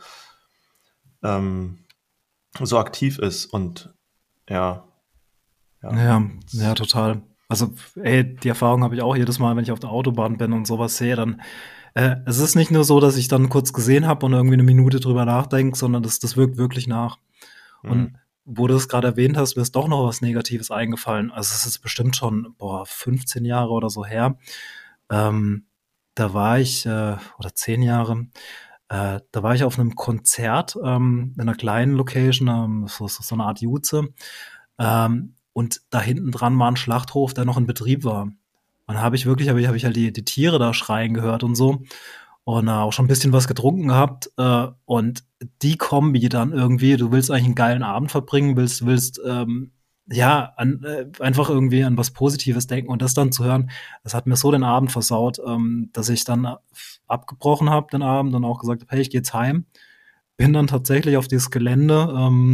so aktiv ist. Und ja, Ja, ja, total. Also, ey, die Erfahrung habe ich auch jedes Mal, wenn ich auf der Autobahn bin und sowas sehe, dann es ist nicht nur so, dass ich dann kurz gesehen habe und irgendwie 'ne Minute drüber nachdenke, sondern das wirkt wirklich nach. mhm. Und wo du es grade erwähnt hast, mir ist doch noch was Negatives eingefallen. Also, es ist bestimmt schon, 15 Jahre oder so her. Ähm, da war ich oder 10 Jahre, da war ich auf 'nem Konzert, in 'ner kleinen Location, so 'ne Art Juze. Und da hinten dran war 'n Schlachthof, der noch in Betrieb war. Und da habe ich halt die Tiere da schreien gehört und so und, auch schon 'n bisschen was getrunken gehabt, und die Kombi dann irgendwie, du willst eigentlich 'n geilen Abend verbringen, willst, ja, einfach irgendwie an was Positives denken und das dann zu hören, das hat mir so den Abend versaut, dass ich dann abgebrochen habe den Abend und auch gesagt habe: „Hey, ich gehe jetzt heim.“ Bin dann tatsächlich auf dieses Gelände,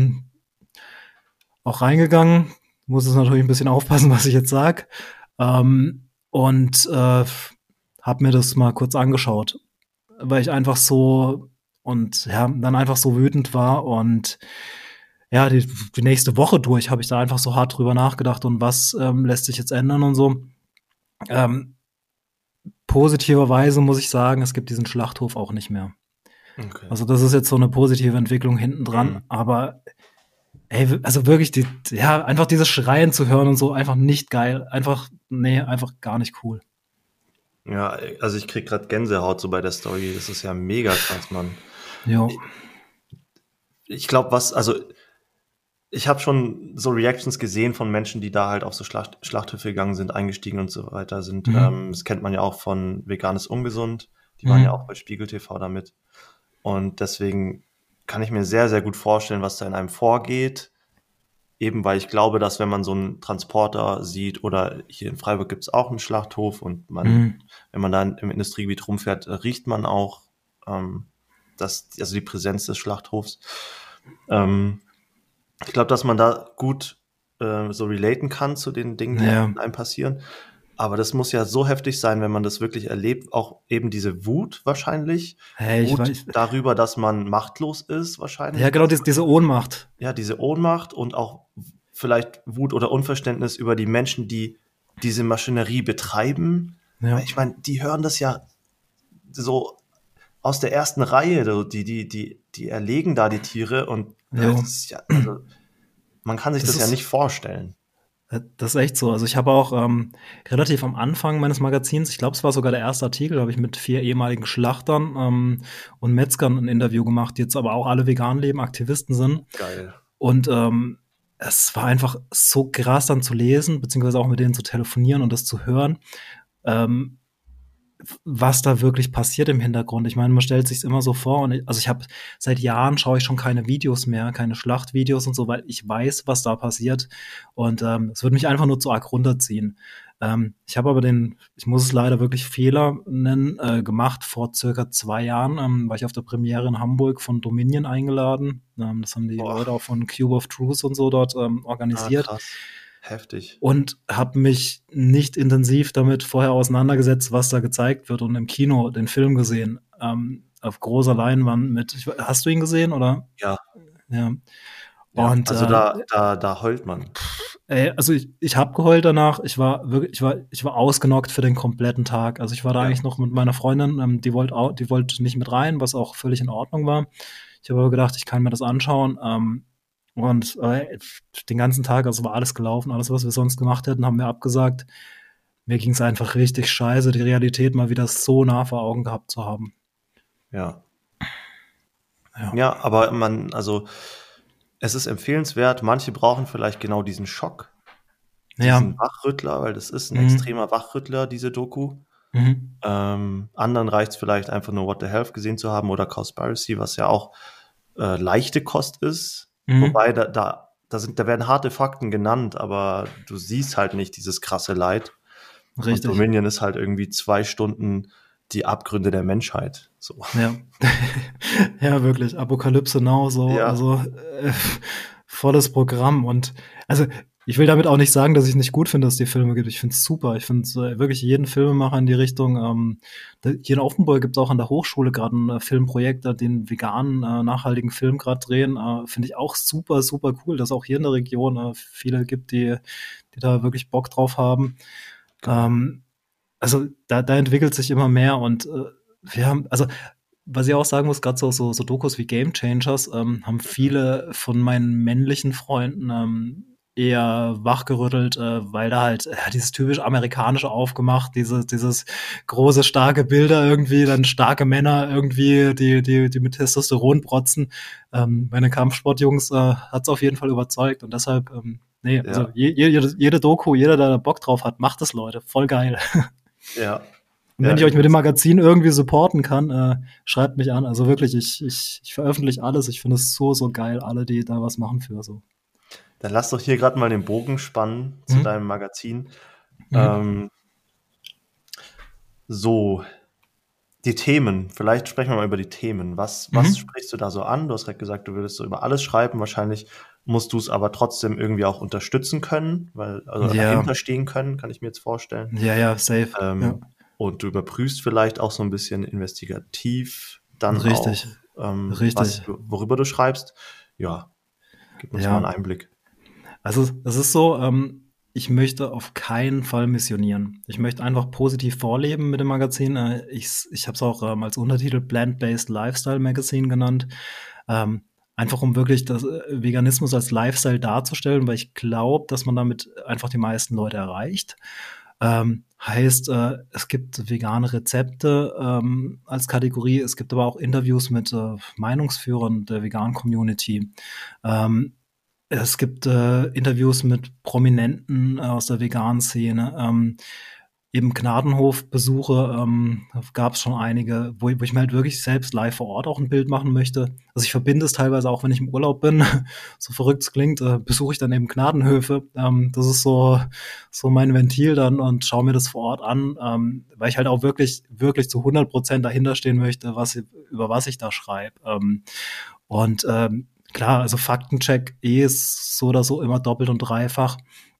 auch reingegangen. Muss jetzt natürlich 'n bisschen aufpassen, was ich jetzt sage. Und, habe mir das mal kurz angeschaut, weil ich einfach so und ja, dann einfach so wütend war und ja, die nächste Woche durch habe ich da einfach so hart drüber nachgedacht und was, lässt sich jetzt ändern und so. Ähm, positiverweise muss ich sagen, es gibt diesen Schlachthof auch nicht mehr. Okay. Also, das ist jetzt so 'ne positive Entwicklung hinten Mhm. dran, aber ey, also wirklich ja, einfach dieses Schreien zu hören und so, einfach nicht geil. Einfach ne, einfach gar nicht cool. Ja, also ich krieg gerade Gänsehaut so bei der Story. Das ist ja mega krass, Mann. Jo. Ich glaube, also ich habe schon so Reactions gesehen von Menschen, die da halt auf so Schlachthöfe gegangen sind, eingestiegen und so weiter sind. Mhm. Das kennt man ja auch von Vegan ist ungesund. Die waren ja auch Mhm. bei Spiegel TV damit. Und deswegen kann ich mir sehr, sehr gut vorstellen, was da in einem vorgeht. Eben weil ich glaube, dass wenn man so einen Transporter sieht oder hier in Freiburg gibt es auch einen Schlachthof und Mhm. wenn man da im Industriegebiet rumfährt, riecht man auch also die Präsenz des Schlachthofs. Ähm, Ich glaube, dass man da gut so relaten kann zu den Dingen, die Ja. einem passieren. Aber das muss ja so heftig sein, wenn man das wirklich erlebt. Auch eben diese Wut wahrscheinlich. Hey, ich Wut weiß darüber, dass man machtlos ist wahrscheinlich. ja, genau, diese Ohnmacht. Ja, diese Ohnmacht und auch vielleicht Wut oder Unverständnis über die Menschen, die diese Maschinerie betreiben. Ja. Weil ich meine, die hören das ja so aus der ersten Reihe, so die erlegen da die Tiere und Jo. das ist ja, also man kann sich Das das ja ist nicht vorstellen. das ist echt so. Also, ich habe auch, relativ am Anfang meines Magazins, ich glaube, es war sogar der erste Artikel, habe ich mit 4 ehemaligen Schlachtern, und Metzgern 'n Interview gemacht, die jetzt aber auch alle vegan leben, Aktivisten sind. Geil. Und, es war einfach so krass dann zu lesen, beziehungsweise auch mit denen zu telefonieren und das zu hören, ähm, was da wirklich passiert im Hintergrund. Ich meine, man stellt sich's immer so vor und also, ich habe seit Jahren schaue ich schon keine Videos mehr, keine Schlachtvideos und so, weil ich weiß, was da passiert und, es würde mich einfach nur zu arg runterziehen. Ich habe aber ich muss es leider wirklich Fehler nennen, gemacht. Vor circa 2 Jahren, war ich auf der Premiere in Hamburg von Dominion eingeladen. Das haben die Boah, Leute auch von Cube of Truth und so dort, organisiert. krass. Heftig. und habe mich nicht intensiv damit vorher auseinandergesetzt, was da gezeigt wird und im Kino den Film gesehen, auf großer Leinwand mit hast du ihn gesehen, oder? Ja, Ja. ja. Und, Also da heult man. ey, also ich habe geheult danach. Ich war ausgenockt für den kompletten Tag. Also, ich war da Ja, eigentlich noch mit meiner Freundin, die wollte nicht mit rein, was auch völlig in Ordnung war. Ich habe aber gedacht, ich kann mir das anschauen, und, den ganzen Tag, also, war alles gelaufen. Alles, was wir sonst gemacht hätten, haben wir abgesagt. Mir ging's einfach richtig scheiße, die Realität mal wieder so nah vor Augen gehabt zu haben. ja. Ja. Ja, aber also es ist empfehlenswert. Manche brauchen vielleicht genau diesen Schock, Ja. diesen Wachrüttler, weil das ist ein Mhm. extremer Wachrüttler, diese Doku. Mhm. Anderen reicht es vielleicht einfach nur What the Health gesehen zu haben oder Cowspiracy, was ja auch leichte Kost ist. Mhm. Wobei da werden harte Fakten genannt, aber du siehst halt nicht dieses krasse Leid. Und Richtig. Dominion ist halt irgendwie 2 Stunden die Abgründe der Menschheit. So. Ja. Ja, wirklich. Apokalypse Now, so, Ja, also, volles Programm. Und also, ich will damit auch nicht sagen, dass ich nicht gut finde, dass es die Filme gibt. Ich finde es super. Ich finde wirklich jeden Filmemacher in die Richtung. Hier in Offenburg gibt es auch an der Hochschule gerade ein Filmprojekt, den veganen, nachhaltigen Film gerade drehen. Finde ich auch super, super cool, dass es auch hier in der Region viele gibt, die da wirklich Bock drauf haben. genau. Also da entwickelt sich immer mehr und wir haben, also was ich auch sagen muss, gerade so Dokus wie Game Changers haben viele von meinen männlichen Freunden eher wachgerüttelt, weil da halt dieses typisch amerikanische aufgemacht, dieses große, starke Bilder irgendwie, dann starke Männer irgendwie, die mit Testosteron protzen. Meine Kampfsportjungs hat es auf jeden Fall überzeugt und deshalb, nee, also Ja, jede Doku, jeder, der da Bock drauf hat, macht es, Leute. Voll geil. ja, Und wenn ja, ich euch mit dem Magazin irgendwie supporten kann, schreibt mich an. Also wirklich, ich veröffentliche alles. Ich finde es so, so geil, alle, die da was machen für so. Dann lass doch hier gerade mal den Bogen spannen zu Mhm. deinem Magazin. Mhm. Ähm, so, die Themen. Vielleicht sprechen wir mal über die Themen. Was Mhm. sprichst du da so an? Du hast gerade gesagt, du würdest so über alles schreiben. Wahrscheinlich musst du es aber trotzdem irgendwie auch unterstützen können, also Ja, dahinter stehen können, kann ich mir jetzt vorstellen. ja, ja, safe. Ja, Und du überprüfst vielleicht auch so ein bisschen investigativ dann richtig, auch, richtig. worüber du schreibst. Ja, gib uns mal Ja, einen Einblick. also es ist so, ich möchte auf keinen Fall missionieren. Ich möchte einfach positiv vorleben mit dem Magazin. Ich habe es auch als Untertitel Plant-Based Lifestyle Magazine genannt. Ähm, einfach um wirklich das Veganismus als Lifestyle darzustellen, weil ich glaube, dass man damit einfach die meisten Leute erreicht. Heißt, es gibt vegane Rezepte als Kategorie. Es gibt aber auch Interviews mit Meinungsführern der veganen Community. Ähm, Es gibt Interviews mit Prominenten aus der veganen Szene. Eben Gnadenhofbesuche gab es schon einige, wo ich mir halt wirklich selbst live vor Ort auch ein Bild machen möchte. Also ich verbinde es teilweise auch, wenn ich im Urlaub bin, so verrückt es klingt, besuche ich dann eben Gnadenhöfe. Das ist so mein Ventil dann und schaue mir das vor Ort an, weil ich halt auch wirklich, wirklich zu 100% dahinter stehen möchte, über was ich da schreibe. Und klar, also Faktencheck ist so oder so immer doppelt und dreifach.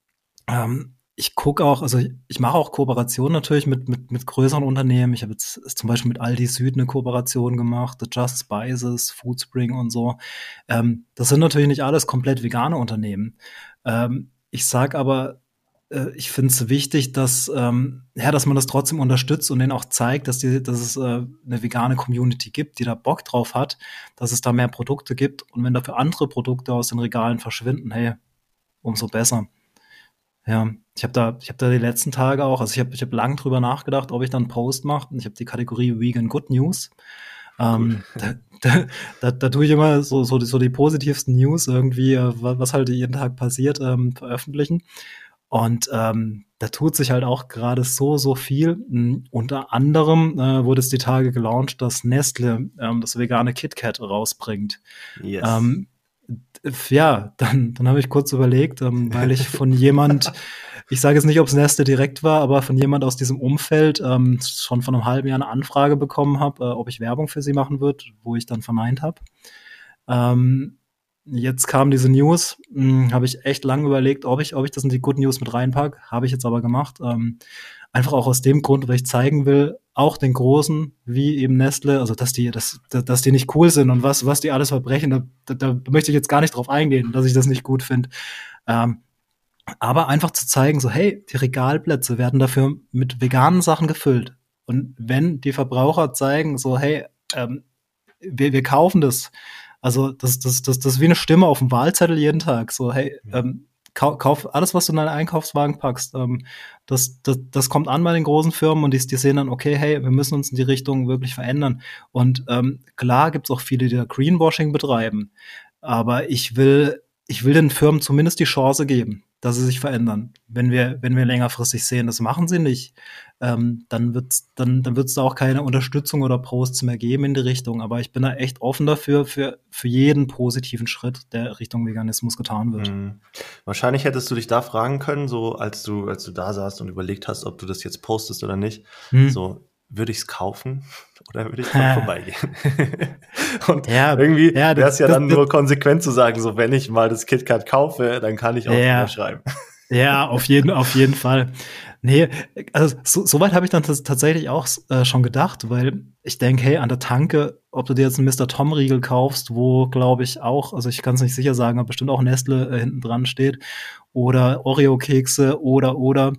Ich gucke auch, also ich mache auch Kooperationen natürlich mit größeren Unternehmen. Ich habe jetzt zum Beispiel mit Aldi Süd eine Kooperation gemacht, The Just Spices, Foodspring und so. Das sind natürlich nicht alles komplett vegane Unternehmen. Ich sage aber, ich finde es wichtig, dass man das trotzdem unterstützt und denen auch zeigt, dass es eine vegane Community gibt, die da Bock drauf hat, dass es da mehr Produkte gibt. Und wenn dafür andere Produkte aus den Regalen verschwinden, hey, umso besser. Ja, ich habe da die letzten Tage auch, also ich habe lang drüber nachgedacht, ob ich dann einen Post mache. Ich habe die Kategorie Vegan Good News. Gut. Da, da tue ich immer so die positivsten News irgendwie, was halt jeden Tag passiert, veröffentlichen. Und da tut sich halt auch gerade so, so viel. Unter anderem wurde es die Tage gelauncht, dass Nestle das vegane KitKat rausbringt. Yes. Ähm, ja, dann habe ich kurz überlegt, weil ich von jemand, ich sage jetzt nicht, ob es Nestle direkt war, aber von jemand aus diesem Umfeld schon von einem halben Jahr eine Anfrage bekommen habe, ob ich Werbung für sie machen würde, wo ich dann verneint habe. Ähm, jetzt kam diese News, habe ich echt lange überlegt, ob ich das in die Good News mit reinpacke. Habe ich jetzt aber gemacht. Einfach auch aus dem Grund, weil ich zeigen will, auch den Großen, wie eben Nestle, also dass die nicht cool sind und was die alles verbrechen, da möchte ich jetzt gar nicht drauf eingehen, dass ich das nicht gut finde. Ähm, aber einfach zu zeigen, so, hey, die Regalplätze werden dafür mit veganen Sachen gefüllt. Und wenn die Verbraucher zeigen, so, hey, wir kaufen das. Also, das ist wie eine Stimme auf dem Wahlzettel jeden Tag. So, hey, kauf alles, was du in deinen Einkaufswagen packst. Das kommt an bei den großen Firmen und die sehen dann, okay, hey, wir müssen uns in die Richtung wirklich verändern. Und klar gibt es auch viele, die da Greenwashing betreiben. Aber ich will den Firmen zumindest die Chance geben, dass sie sich verändern. Wenn wir längerfristig sehen, das machen sie nicht, dann wird's da auch keine Unterstützung oder Posts mehr geben in die Richtung. Aber ich bin da echt offen dafür, für jeden positiven Schritt, der Richtung Veganismus getan wird. Wahrscheinlich hättest du dich da fragen können, so als du da saßt und überlegt hast, ob du das jetzt postest oder nicht. So, würde ich es kaufen oder würde ich dran vorbeigehen? Und irgendwie wäre es ja dann nur konsequent zu sagen, so, wenn ich mal das KitKat kaufe, dann kann ich auch drüber schreiben. Ja, auf jeden Fall. Nee, also so weit habe ich dann tatsächlich auch schon gedacht, weil ich denke, hey, an der Tanke, ob du dir jetzt einen Mr. Tom-Riegel kaufst, wo, glaube ich, auch, also ich kann es nicht sicher sagen, aber bestimmt auch Nestle hinten dran steht, oder Oreo-Kekse oder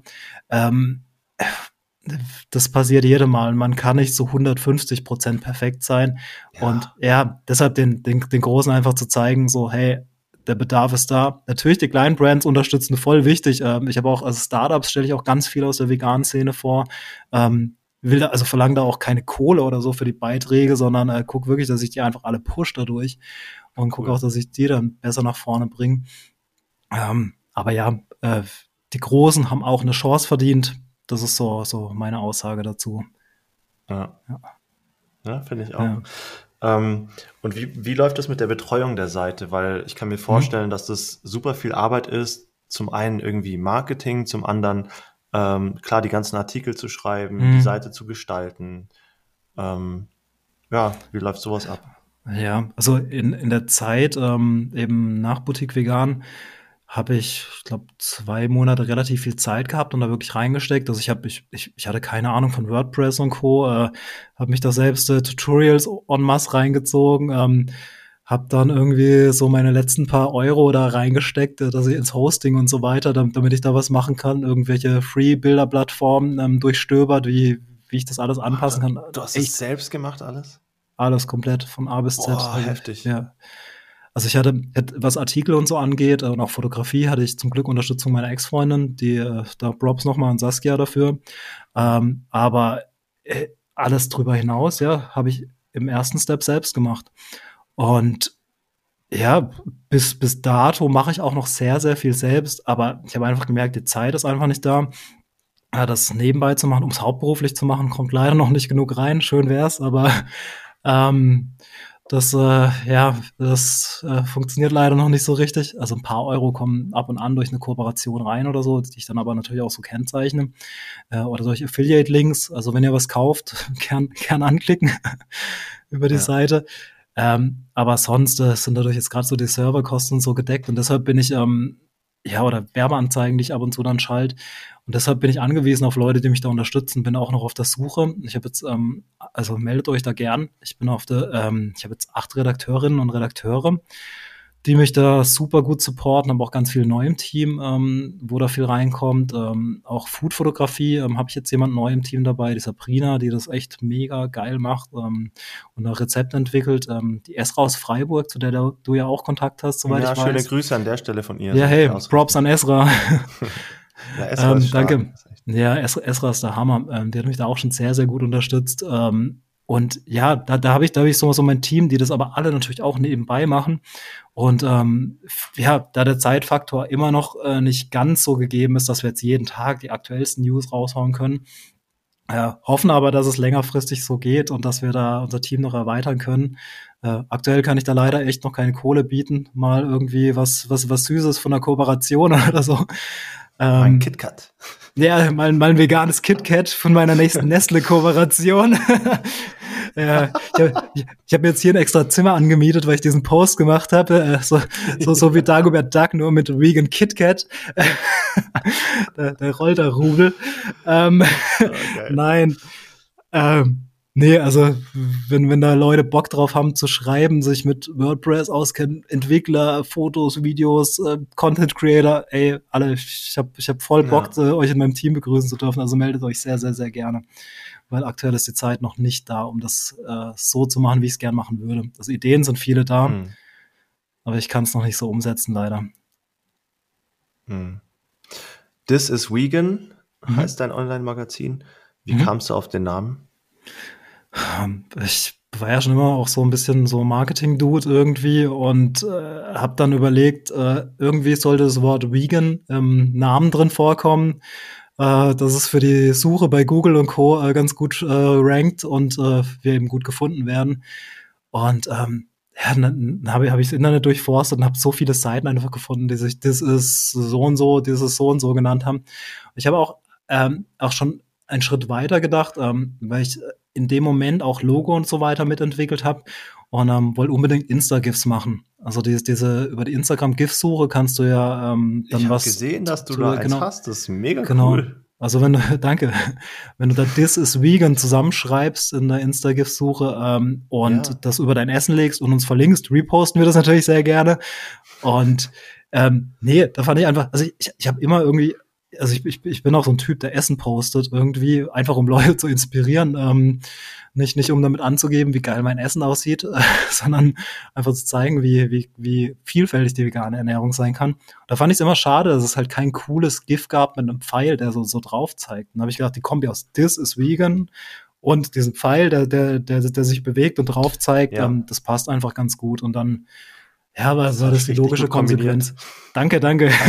das passiert jedem Mal. Man kann nicht so 150% perfekt sein. Ja. Und ja, deshalb den Großen einfach zu zeigen, so, hey, der Bedarf ist da. Natürlich, die kleinen Brands unterstützen, voll wichtig. Ich habe auch, als Startups stelle ich auch ganz viel aus der veganen Szene vor. Verlange da auch keine Kohle oder so für die Beiträge, sondern guck wirklich, dass ich die einfach alle push dadurch und gucke auch, dass ich die dann besser nach vorne bringe. Aber ja, die Großen haben auch eine Chance verdient. Das ist so meine Aussage dazu. Ja, finde ich auch. Ja. Und wie läuft das mit der Betreuung der Seite? Weil ich kann mir vorstellen, dass das super viel Arbeit ist. Zum einen irgendwie Marketing, zum anderen klar die ganzen Artikel zu schreiben, die Seite zu gestalten. Wie läuft sowas ab? Ja, also in der Zeit eben nach Boutique Vegan habe ich glaube, 2 Monate relativ viel Zeit gehabt und da wirklich reingesteckt. Also ich hatte keine Ahnung von WordPress und Co. Habe mich da selbst Tutorials en masse reingezogen. Habe dann irgendwie so meine letzten paar Euro da reingesteckt, dass ich ins Hosting und so weiter, damit ich da was machen kann. Irgendwelche Free-Bilder-Plattformen durchstöbert, wie ich das alles anpassen kann. Du hast es selbst gemacht alles? Alles komplett, von A bis Z. Boah, heftig. Ja. Also ich hatte, was Artikel und so angeht und auch Fotografie, hatte ich zum Glück Unterstützung meiner Ex-Freundin, da Props nochmal an Saskia dafür. Aber alles drüber hinaus, ja, habe ich im ersten Step selbst gemacht. Und ja, bis dato mache ich auch noch sehr, sehr viel selbst, aber ich habe einfach gemerkt, die Zeit ist einfach nicht da. Das nebenbei zu machen, um es hauptberuflich zu machen, kommt leider noch nicht genug rein. Schön wär's, aber das funktioniert leider noch nicht so richtig. Also ein paar Euro kommen ab und an durch eine Kooperation rein oder so, die ich dann aber natürlich auch so kennzeichne. Oder solche Affiliate-Links. Also wenn ihr was kauft, gern anklicken über die Seite. Aber sonst sind dadurch jetzt gerade so die Serverkosten so gedeckt und deshalb bin ich, oder Werbeanzeigen, die ich ab und zu dann schalte. Und deshalb bin ich angewiesen auf Leute, die mich da unterstützen. Bin auch noch auf der Suche. Ich habe jetzt, also meldet euch da gern. Ich bin ich habe jetzt 8 Redakteurinnen und Redakteure, die mich da super gut supporten. Habe auch ganz viel neu im Team, wo da viel reinkommt. Auch Food-Fotografie habe ich jetzt jemand neu im Team dabei, die Sabrina, die das echt mega geil macht und ein Rezept entwickelt. Die Esra aus Freiburg, zu der du ja auch Kontakt hast, soweit ich weiß. Ja, schöne Grüße an der Stelle von ihr. Ja, hey, Props an Esra. Ja, Esra ist stark. Danke. Ja, Esra ist der Hammer. Der hat mich da auch schon sehr, sehr gut unterstützt. Und ja, da habe ich so mein Team, die das aber alle natürlich auch nebenbei machen. Und da der Zeitfaktor immer noch nicht ganz so gegeben ist, dass wir jetzt jeden Tag die aktuellsten News raushauen können. Hoffen aber, dass es längerfristig so geht und dass wir da unser Team noch erweitern können. Aktuell kann ich da leider echt noch keine Kohle bieten, mal irgendwie was Süßes von der Kooperation oder so. Mein KitKat. Ja, mein veganes KitKat von meiner nächsten Nestle-Kooperation. Ja, ich hab mir jetzt hier ein extra Zimmer angemietet, weil ich diesen Post gemacht habe. So wie Dagobert Duck, nur mit Vegan KitKat. Der rollt der Rubel. Nein. Nee, also wenn da Leute Bock drauf haben zu schreiben, sich mit WordPress auskennen, Entwickler, Fotos, Videos, Content Creator, ey, alle, ich hab voll Bock, euch in meinem Team begrüßen zu dürfen, also meldet euch sehr, sehr, sehr gerne, weil aktuell ist die Zeit noch nicht da, um das so zu machen, wie ich es gern machen würde. Also Ideen sind viele da, aber ich kann es noch nicht so umsetzen, leider. This is Vegan heißt dein Online-Magazin. Wie kamst du auf den Namen? Ich war ja schon immer auch so ein bisschen so Marketing-Dude irgendwie und habe dann überlegt, irgendwie sollte das Wort Vegan im Namen drin vorkommen, dass es für die Suche bei Google und Co. Ganz gut rankt und wir eben gut gefunden werden. Und ja, dann habe ich das Internet durchforstet und habe so viele Seiten einfach gefunden, die sich das ist so und so, dieses so und so genannt haben. Ich habe auch schon einen Schritt weiter gedacht, weil ich in dem Moment auch Logo und so weiter mitentwickelt habe und wollte unbedingt Insta-GIFs machen. Also diese über die Instagram-GIF-Suche kannst du ja dann ich was. Ich habe gesehen, dass du da eins hast. Das ist mega cool. Also danke, wenn du da This is Vegan zusammenschreibst in der Insta-GIF-Suche und das über dein Essen legst und uns verlinkst, reposten wir das natürlich sehr gerne. Und nee, da fand ich einfach, also ich habe immer irgendwie, also ich bin auch so ein Typ, der Essen postet irgendwie, einfach um Leute zu inspirieren, nicht um damit anzugeben, wie geil mein Essen aussieht, sondern einfach zu zeigen, wie vielfältig die vegane Ernährung sein kann. Da fand ich es immer schade, dass es halt kein cooles GIF gab mit einem Pfeil, der so drauf zeigt. Dann habe ich gedacht, die Kombi aus This is Vegan und diesem Pfeil, der sich bewegt und drauf zeigt, das passt einfach ganz gut. Und dann war das die logische Konsequenz. Danke.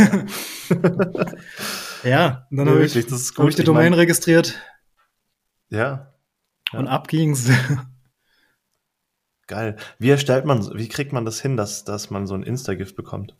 Ja, und dann habe ich die Domain registriert. Ja. Und ab ging's. Geil. Wie kriegt man das hin, dass man so ein Insta-GIF bekommt?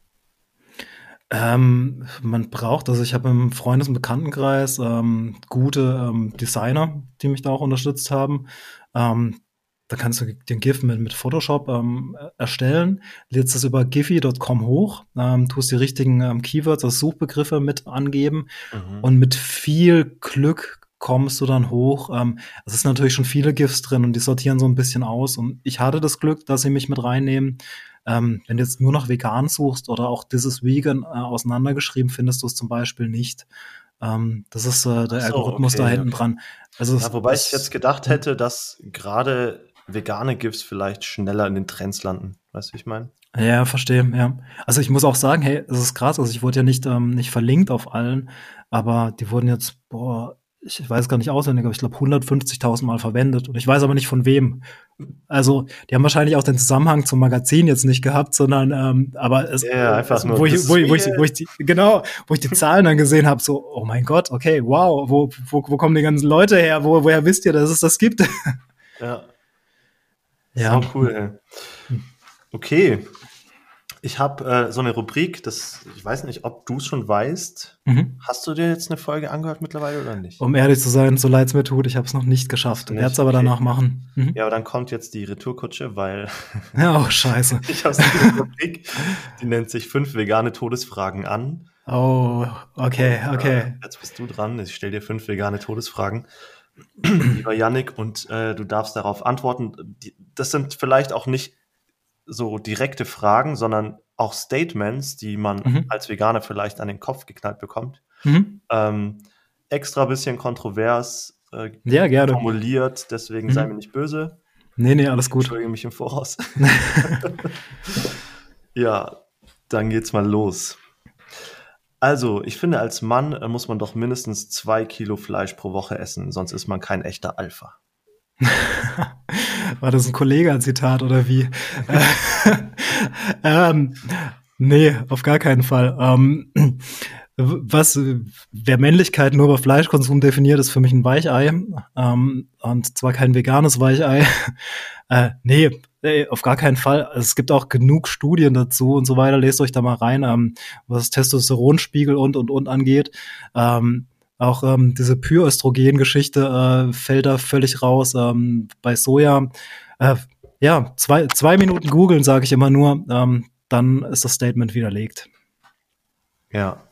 Man braucht, also ich habe im Freundes- und Bekanntenkreis gute Designer, die mich da auch unterstützt haben. Da kannst du den GIF mit Photoshop erstellen, lädst das über giphy.com hoch, tust die richtigen Keywords, also Suchbegriffe mit angeben und mit viel Glück kommst du dann hoch. Es ist natürlich schon viele GIFs drin und die sortieren so ein bisschen aus und ich hatte das Glück, dass sie mich mit reinnehmen. Wenn du jetzt nur noch vegan suchst oder auch This is Vegan auseinandergeschrieben, findest du es zum Beispiel nicht. Das ist der Algorithmus da hinten dran. Also wobei ich jetzt gedacht hätte, dass gerade vegane GIFs vielleicht schneller in den Trends landen. Weißt du, wie ich meine? Ja, verstehe, ja. Also ich muss auch sagen, hey, das ist krass. Also ich wurde ja nicht verlinkt auf allen, aber die wurden jetzt, ich weiß gar nicht auswendig, aber ich glaube 150.000 Mal verwendet. Und ich weiß aber nicht von wem. Also die haben wahrscheinlich auch den Zusammenhang zum Magazin jetzt nicht gehabt, sondern aber es, einfach nur wo ich die Zahlen dann gesehen habe, so, oh mein Gott, okay, wow, wo kommen die ganzen Leute her? Woher wisst ihr, dass es das gibt? Ja. So cool, ey. Okay. Ich habe so eine Rubrik, ich weiß nicht, ob du es schon weißt. Hast du dir jetzt eine Folge angehört mittlerweile oder nicht? Um ehrlich zu sein, so leid es mir tut, ich habe es noch nicht geschafft. Ich werde es aber danach machen. Ja, aber dann kommt jetzt die Retourkutsche, weil oh, scheiße. Ich habe so eine Rubrik, die nennt sich 5 vegane Todesfragen an. Oh, okay. Jetzt bist du dran. Ich stelle dir 5 vegane Todesfragen, lieber Yannick, und du darfst darauf antworten. Das sind vielleicht auch nicht so direkte Fragen, sondern auch Statements, die man als Veganer vielleicht an den Kopf geknallt bekommt. Extra bisschen kontrovers formuliert, deswegen sei mir nicht böse. Nee, alles gut. Ich entschuldige mich im Voraus. Ja, dann geht's mal los. Also, ich finde, als Mann muss man doch mindestens 2 Kilo Fleisch pro Woche essen, sonst ist man kein echter Alpha. War das ein Kollega-Zitat oder wie? Nee, auf gar keinen Fall. Wer Männlichkeit nur über Fleischkonsum definiert, ist für mich ein Weichei. Und zwar kein veganes Weichei. Nee, Ey, auf gar keinen Fall. Also, es gibt auch genug Studien dazu und so weiter. Lest euch da mal rein, was Testosteronspiegel und angeht. Auch diese Pyröstrogen-Geschichte fällt da völlig raus. Bei Soja, ja, zwei Minuten googeln, sage ich immer nur, dann ist das Statement widerlegt. Ja.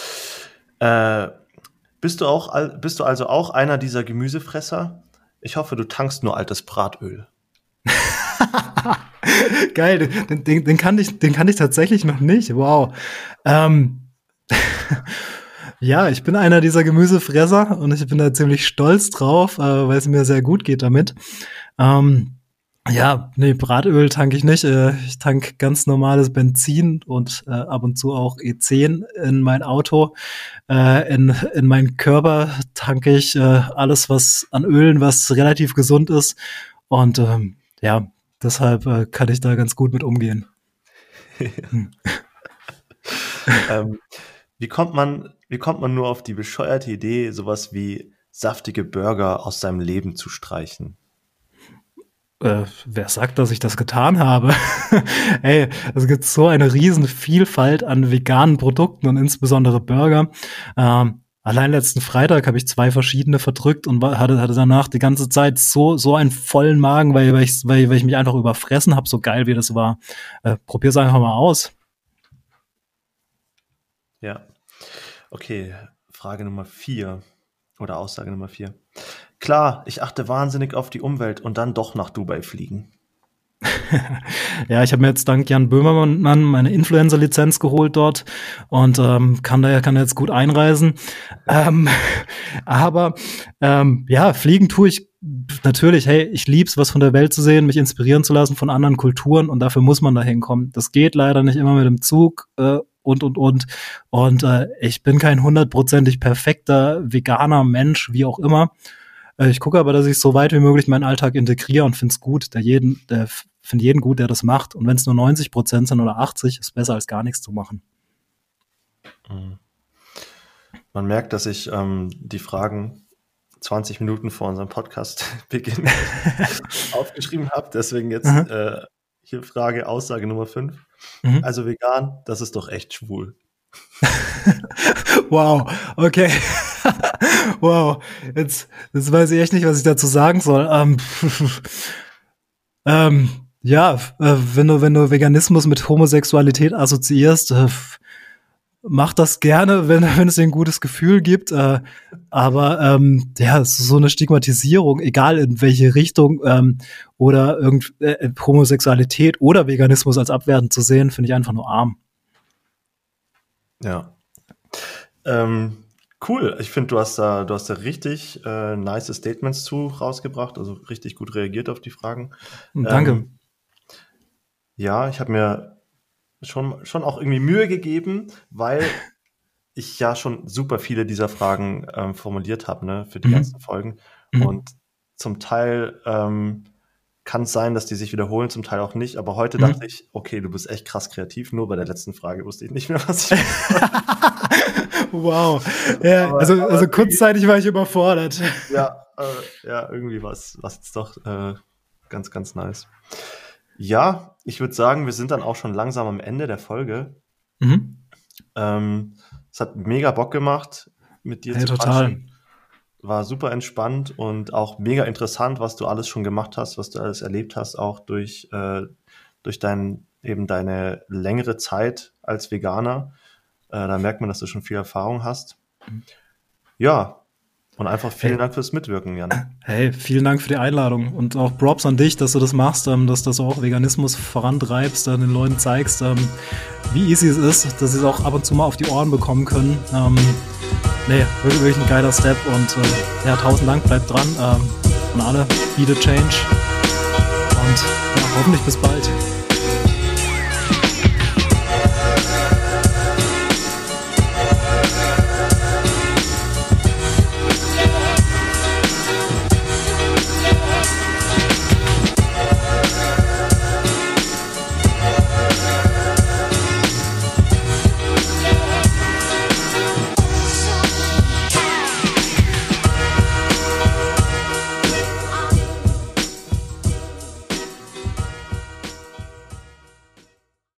Bist du also auch einer dieser Gemüsefresser? Ich hoffe, du tankst nur altes Bratöl. Geil, den kann ich tatsächlich noch nicht. Wow. Ja, ich bin einer dieser Gemüsefresser und ich bin da ziemlich stolz drauf, weil es mir sehr gut geht damit. Ja, nee, Bratöl tanke ich nicht. Ich tanke ganz normales Benzin und ab und zu auch E10 in mein Auto. In meinen Körper tanke ich alles, was an Ölen, was relativ gesund ist. Und ja, deshalb kann ich da ganz gut mit umgehen. Wie kommt man nur auf die bescheuerte Idee, sowas wie saftige Burger aus seinem Leben zu streichen? Wer sagt, dass ich das getan habe? Ey, es gibt so eine riesen Vielfalt an veganen Produkten und insbesondere Burger. Allein letzten Freitag habe ich 2 verschiedene verdrückt und hatte danach die ganze Zeit so einen vollen Magen, weil ich mich einfach überfressen habe, so geil wie das war. Probier's einfach mal aus. Ja. Okay, Frage Nummer 4 oder Aussage Nummer 4. Klar, ich achte wahnsinnig auf die Umwelt und dann doch nach Dubai fliegen. Ja, ich habe mir jetzt dank Jan Böhmermann meine Influencer-Lizenz geholt dort und kann da jetzt gut einreisen. Aber ja, fliegen tue ich natürlich. Hey, ich lieb's, was von der Welt zu sehen, mich inspirieren zu lassen von anderen Kulturen und dafür muss man da hinkommen. Das geht leider nicht immer mit dem Zug und. Und ich bin kein 100%ig perfekter veganer Mensch, wie auch immer. Ich gucke aber, dass ich so weit wie möglich meinen Alltag integriere und finde es gut, finde jeden gut, der das macht. Und wenn es nur 90% sind oder 80, ist besser als gar nichts zu machen. Man merkt, dass ich die Fragen 20 Minuten vor unserem Podcast Beginn aufgeschrieben habe. Deswegen jetzt hier Frage, Aussage Nummer 5. Also vegan, das ist doch echt schwul. Wow, okay. Wow, jetzt weiß ich echt nicht, was ich dazu sagen soll. Ja, wenn du Veganismus mit Homosexualität assoziierst, mach das gerne, wenn es dir ein gutes Gefühl gibt. Aber ja, so eine Stigmatisierung, egal in welche Richtung, oder Homosexualität oder Veganismus als abwertend zu sehen, finde ich einfach nur arm. Ja. Cool. Ich finde, du hast da richtig nice Statements rausgebracht, also richtig gut reagiert auf die Fragen. Danke. Ja, ich habe mir schon auch irgendwie Mühe gegeben, weil ich ja schon super viele dieser Fragen formuliert habe, ne, für die ganzen Folgen. Und zum Teil kann es sein, dass die sich wiederholen, zum Teil auch nicht. Aber heute dachte ich, okay, du bist echt krass kreativ. Nur bei der letzten Frage wusste ich nicht mehr, was ich Wow. Ja, aber, also kurzzeitig war ich überfordert. Ja, irgendwie war es jetzt doch ganz, ganz nice. Ja, ich würde sagen, wir sind dann auch schon langsam am Ende der Folge. Es hat mega Bock gemacht, mit dir zu quatschen. War super entspannt und auch mega interessant, was du alles schon gemacht hast, was du alles erlebt hast, auch durch deine längere Zeit als Veganer. Da merkt man, dass du schon viel Erfahrung hast. Ja, und einfach vielen Dank fürs Mitwirken, Jan. Hey, vielen Dank für die Einladung und auch Props an dich, dass du das machst, dass du auch Veganismus vorantreibst, den Leuten zeigst, wie easy es ist, dass sie es auch ab und zu mal auf die Ohren bekommen können. Nee, wirklich ein geiler Step und ja, 1000 Dank, bleibt dran und alle, be the change und ja, hoffentlich bis bald.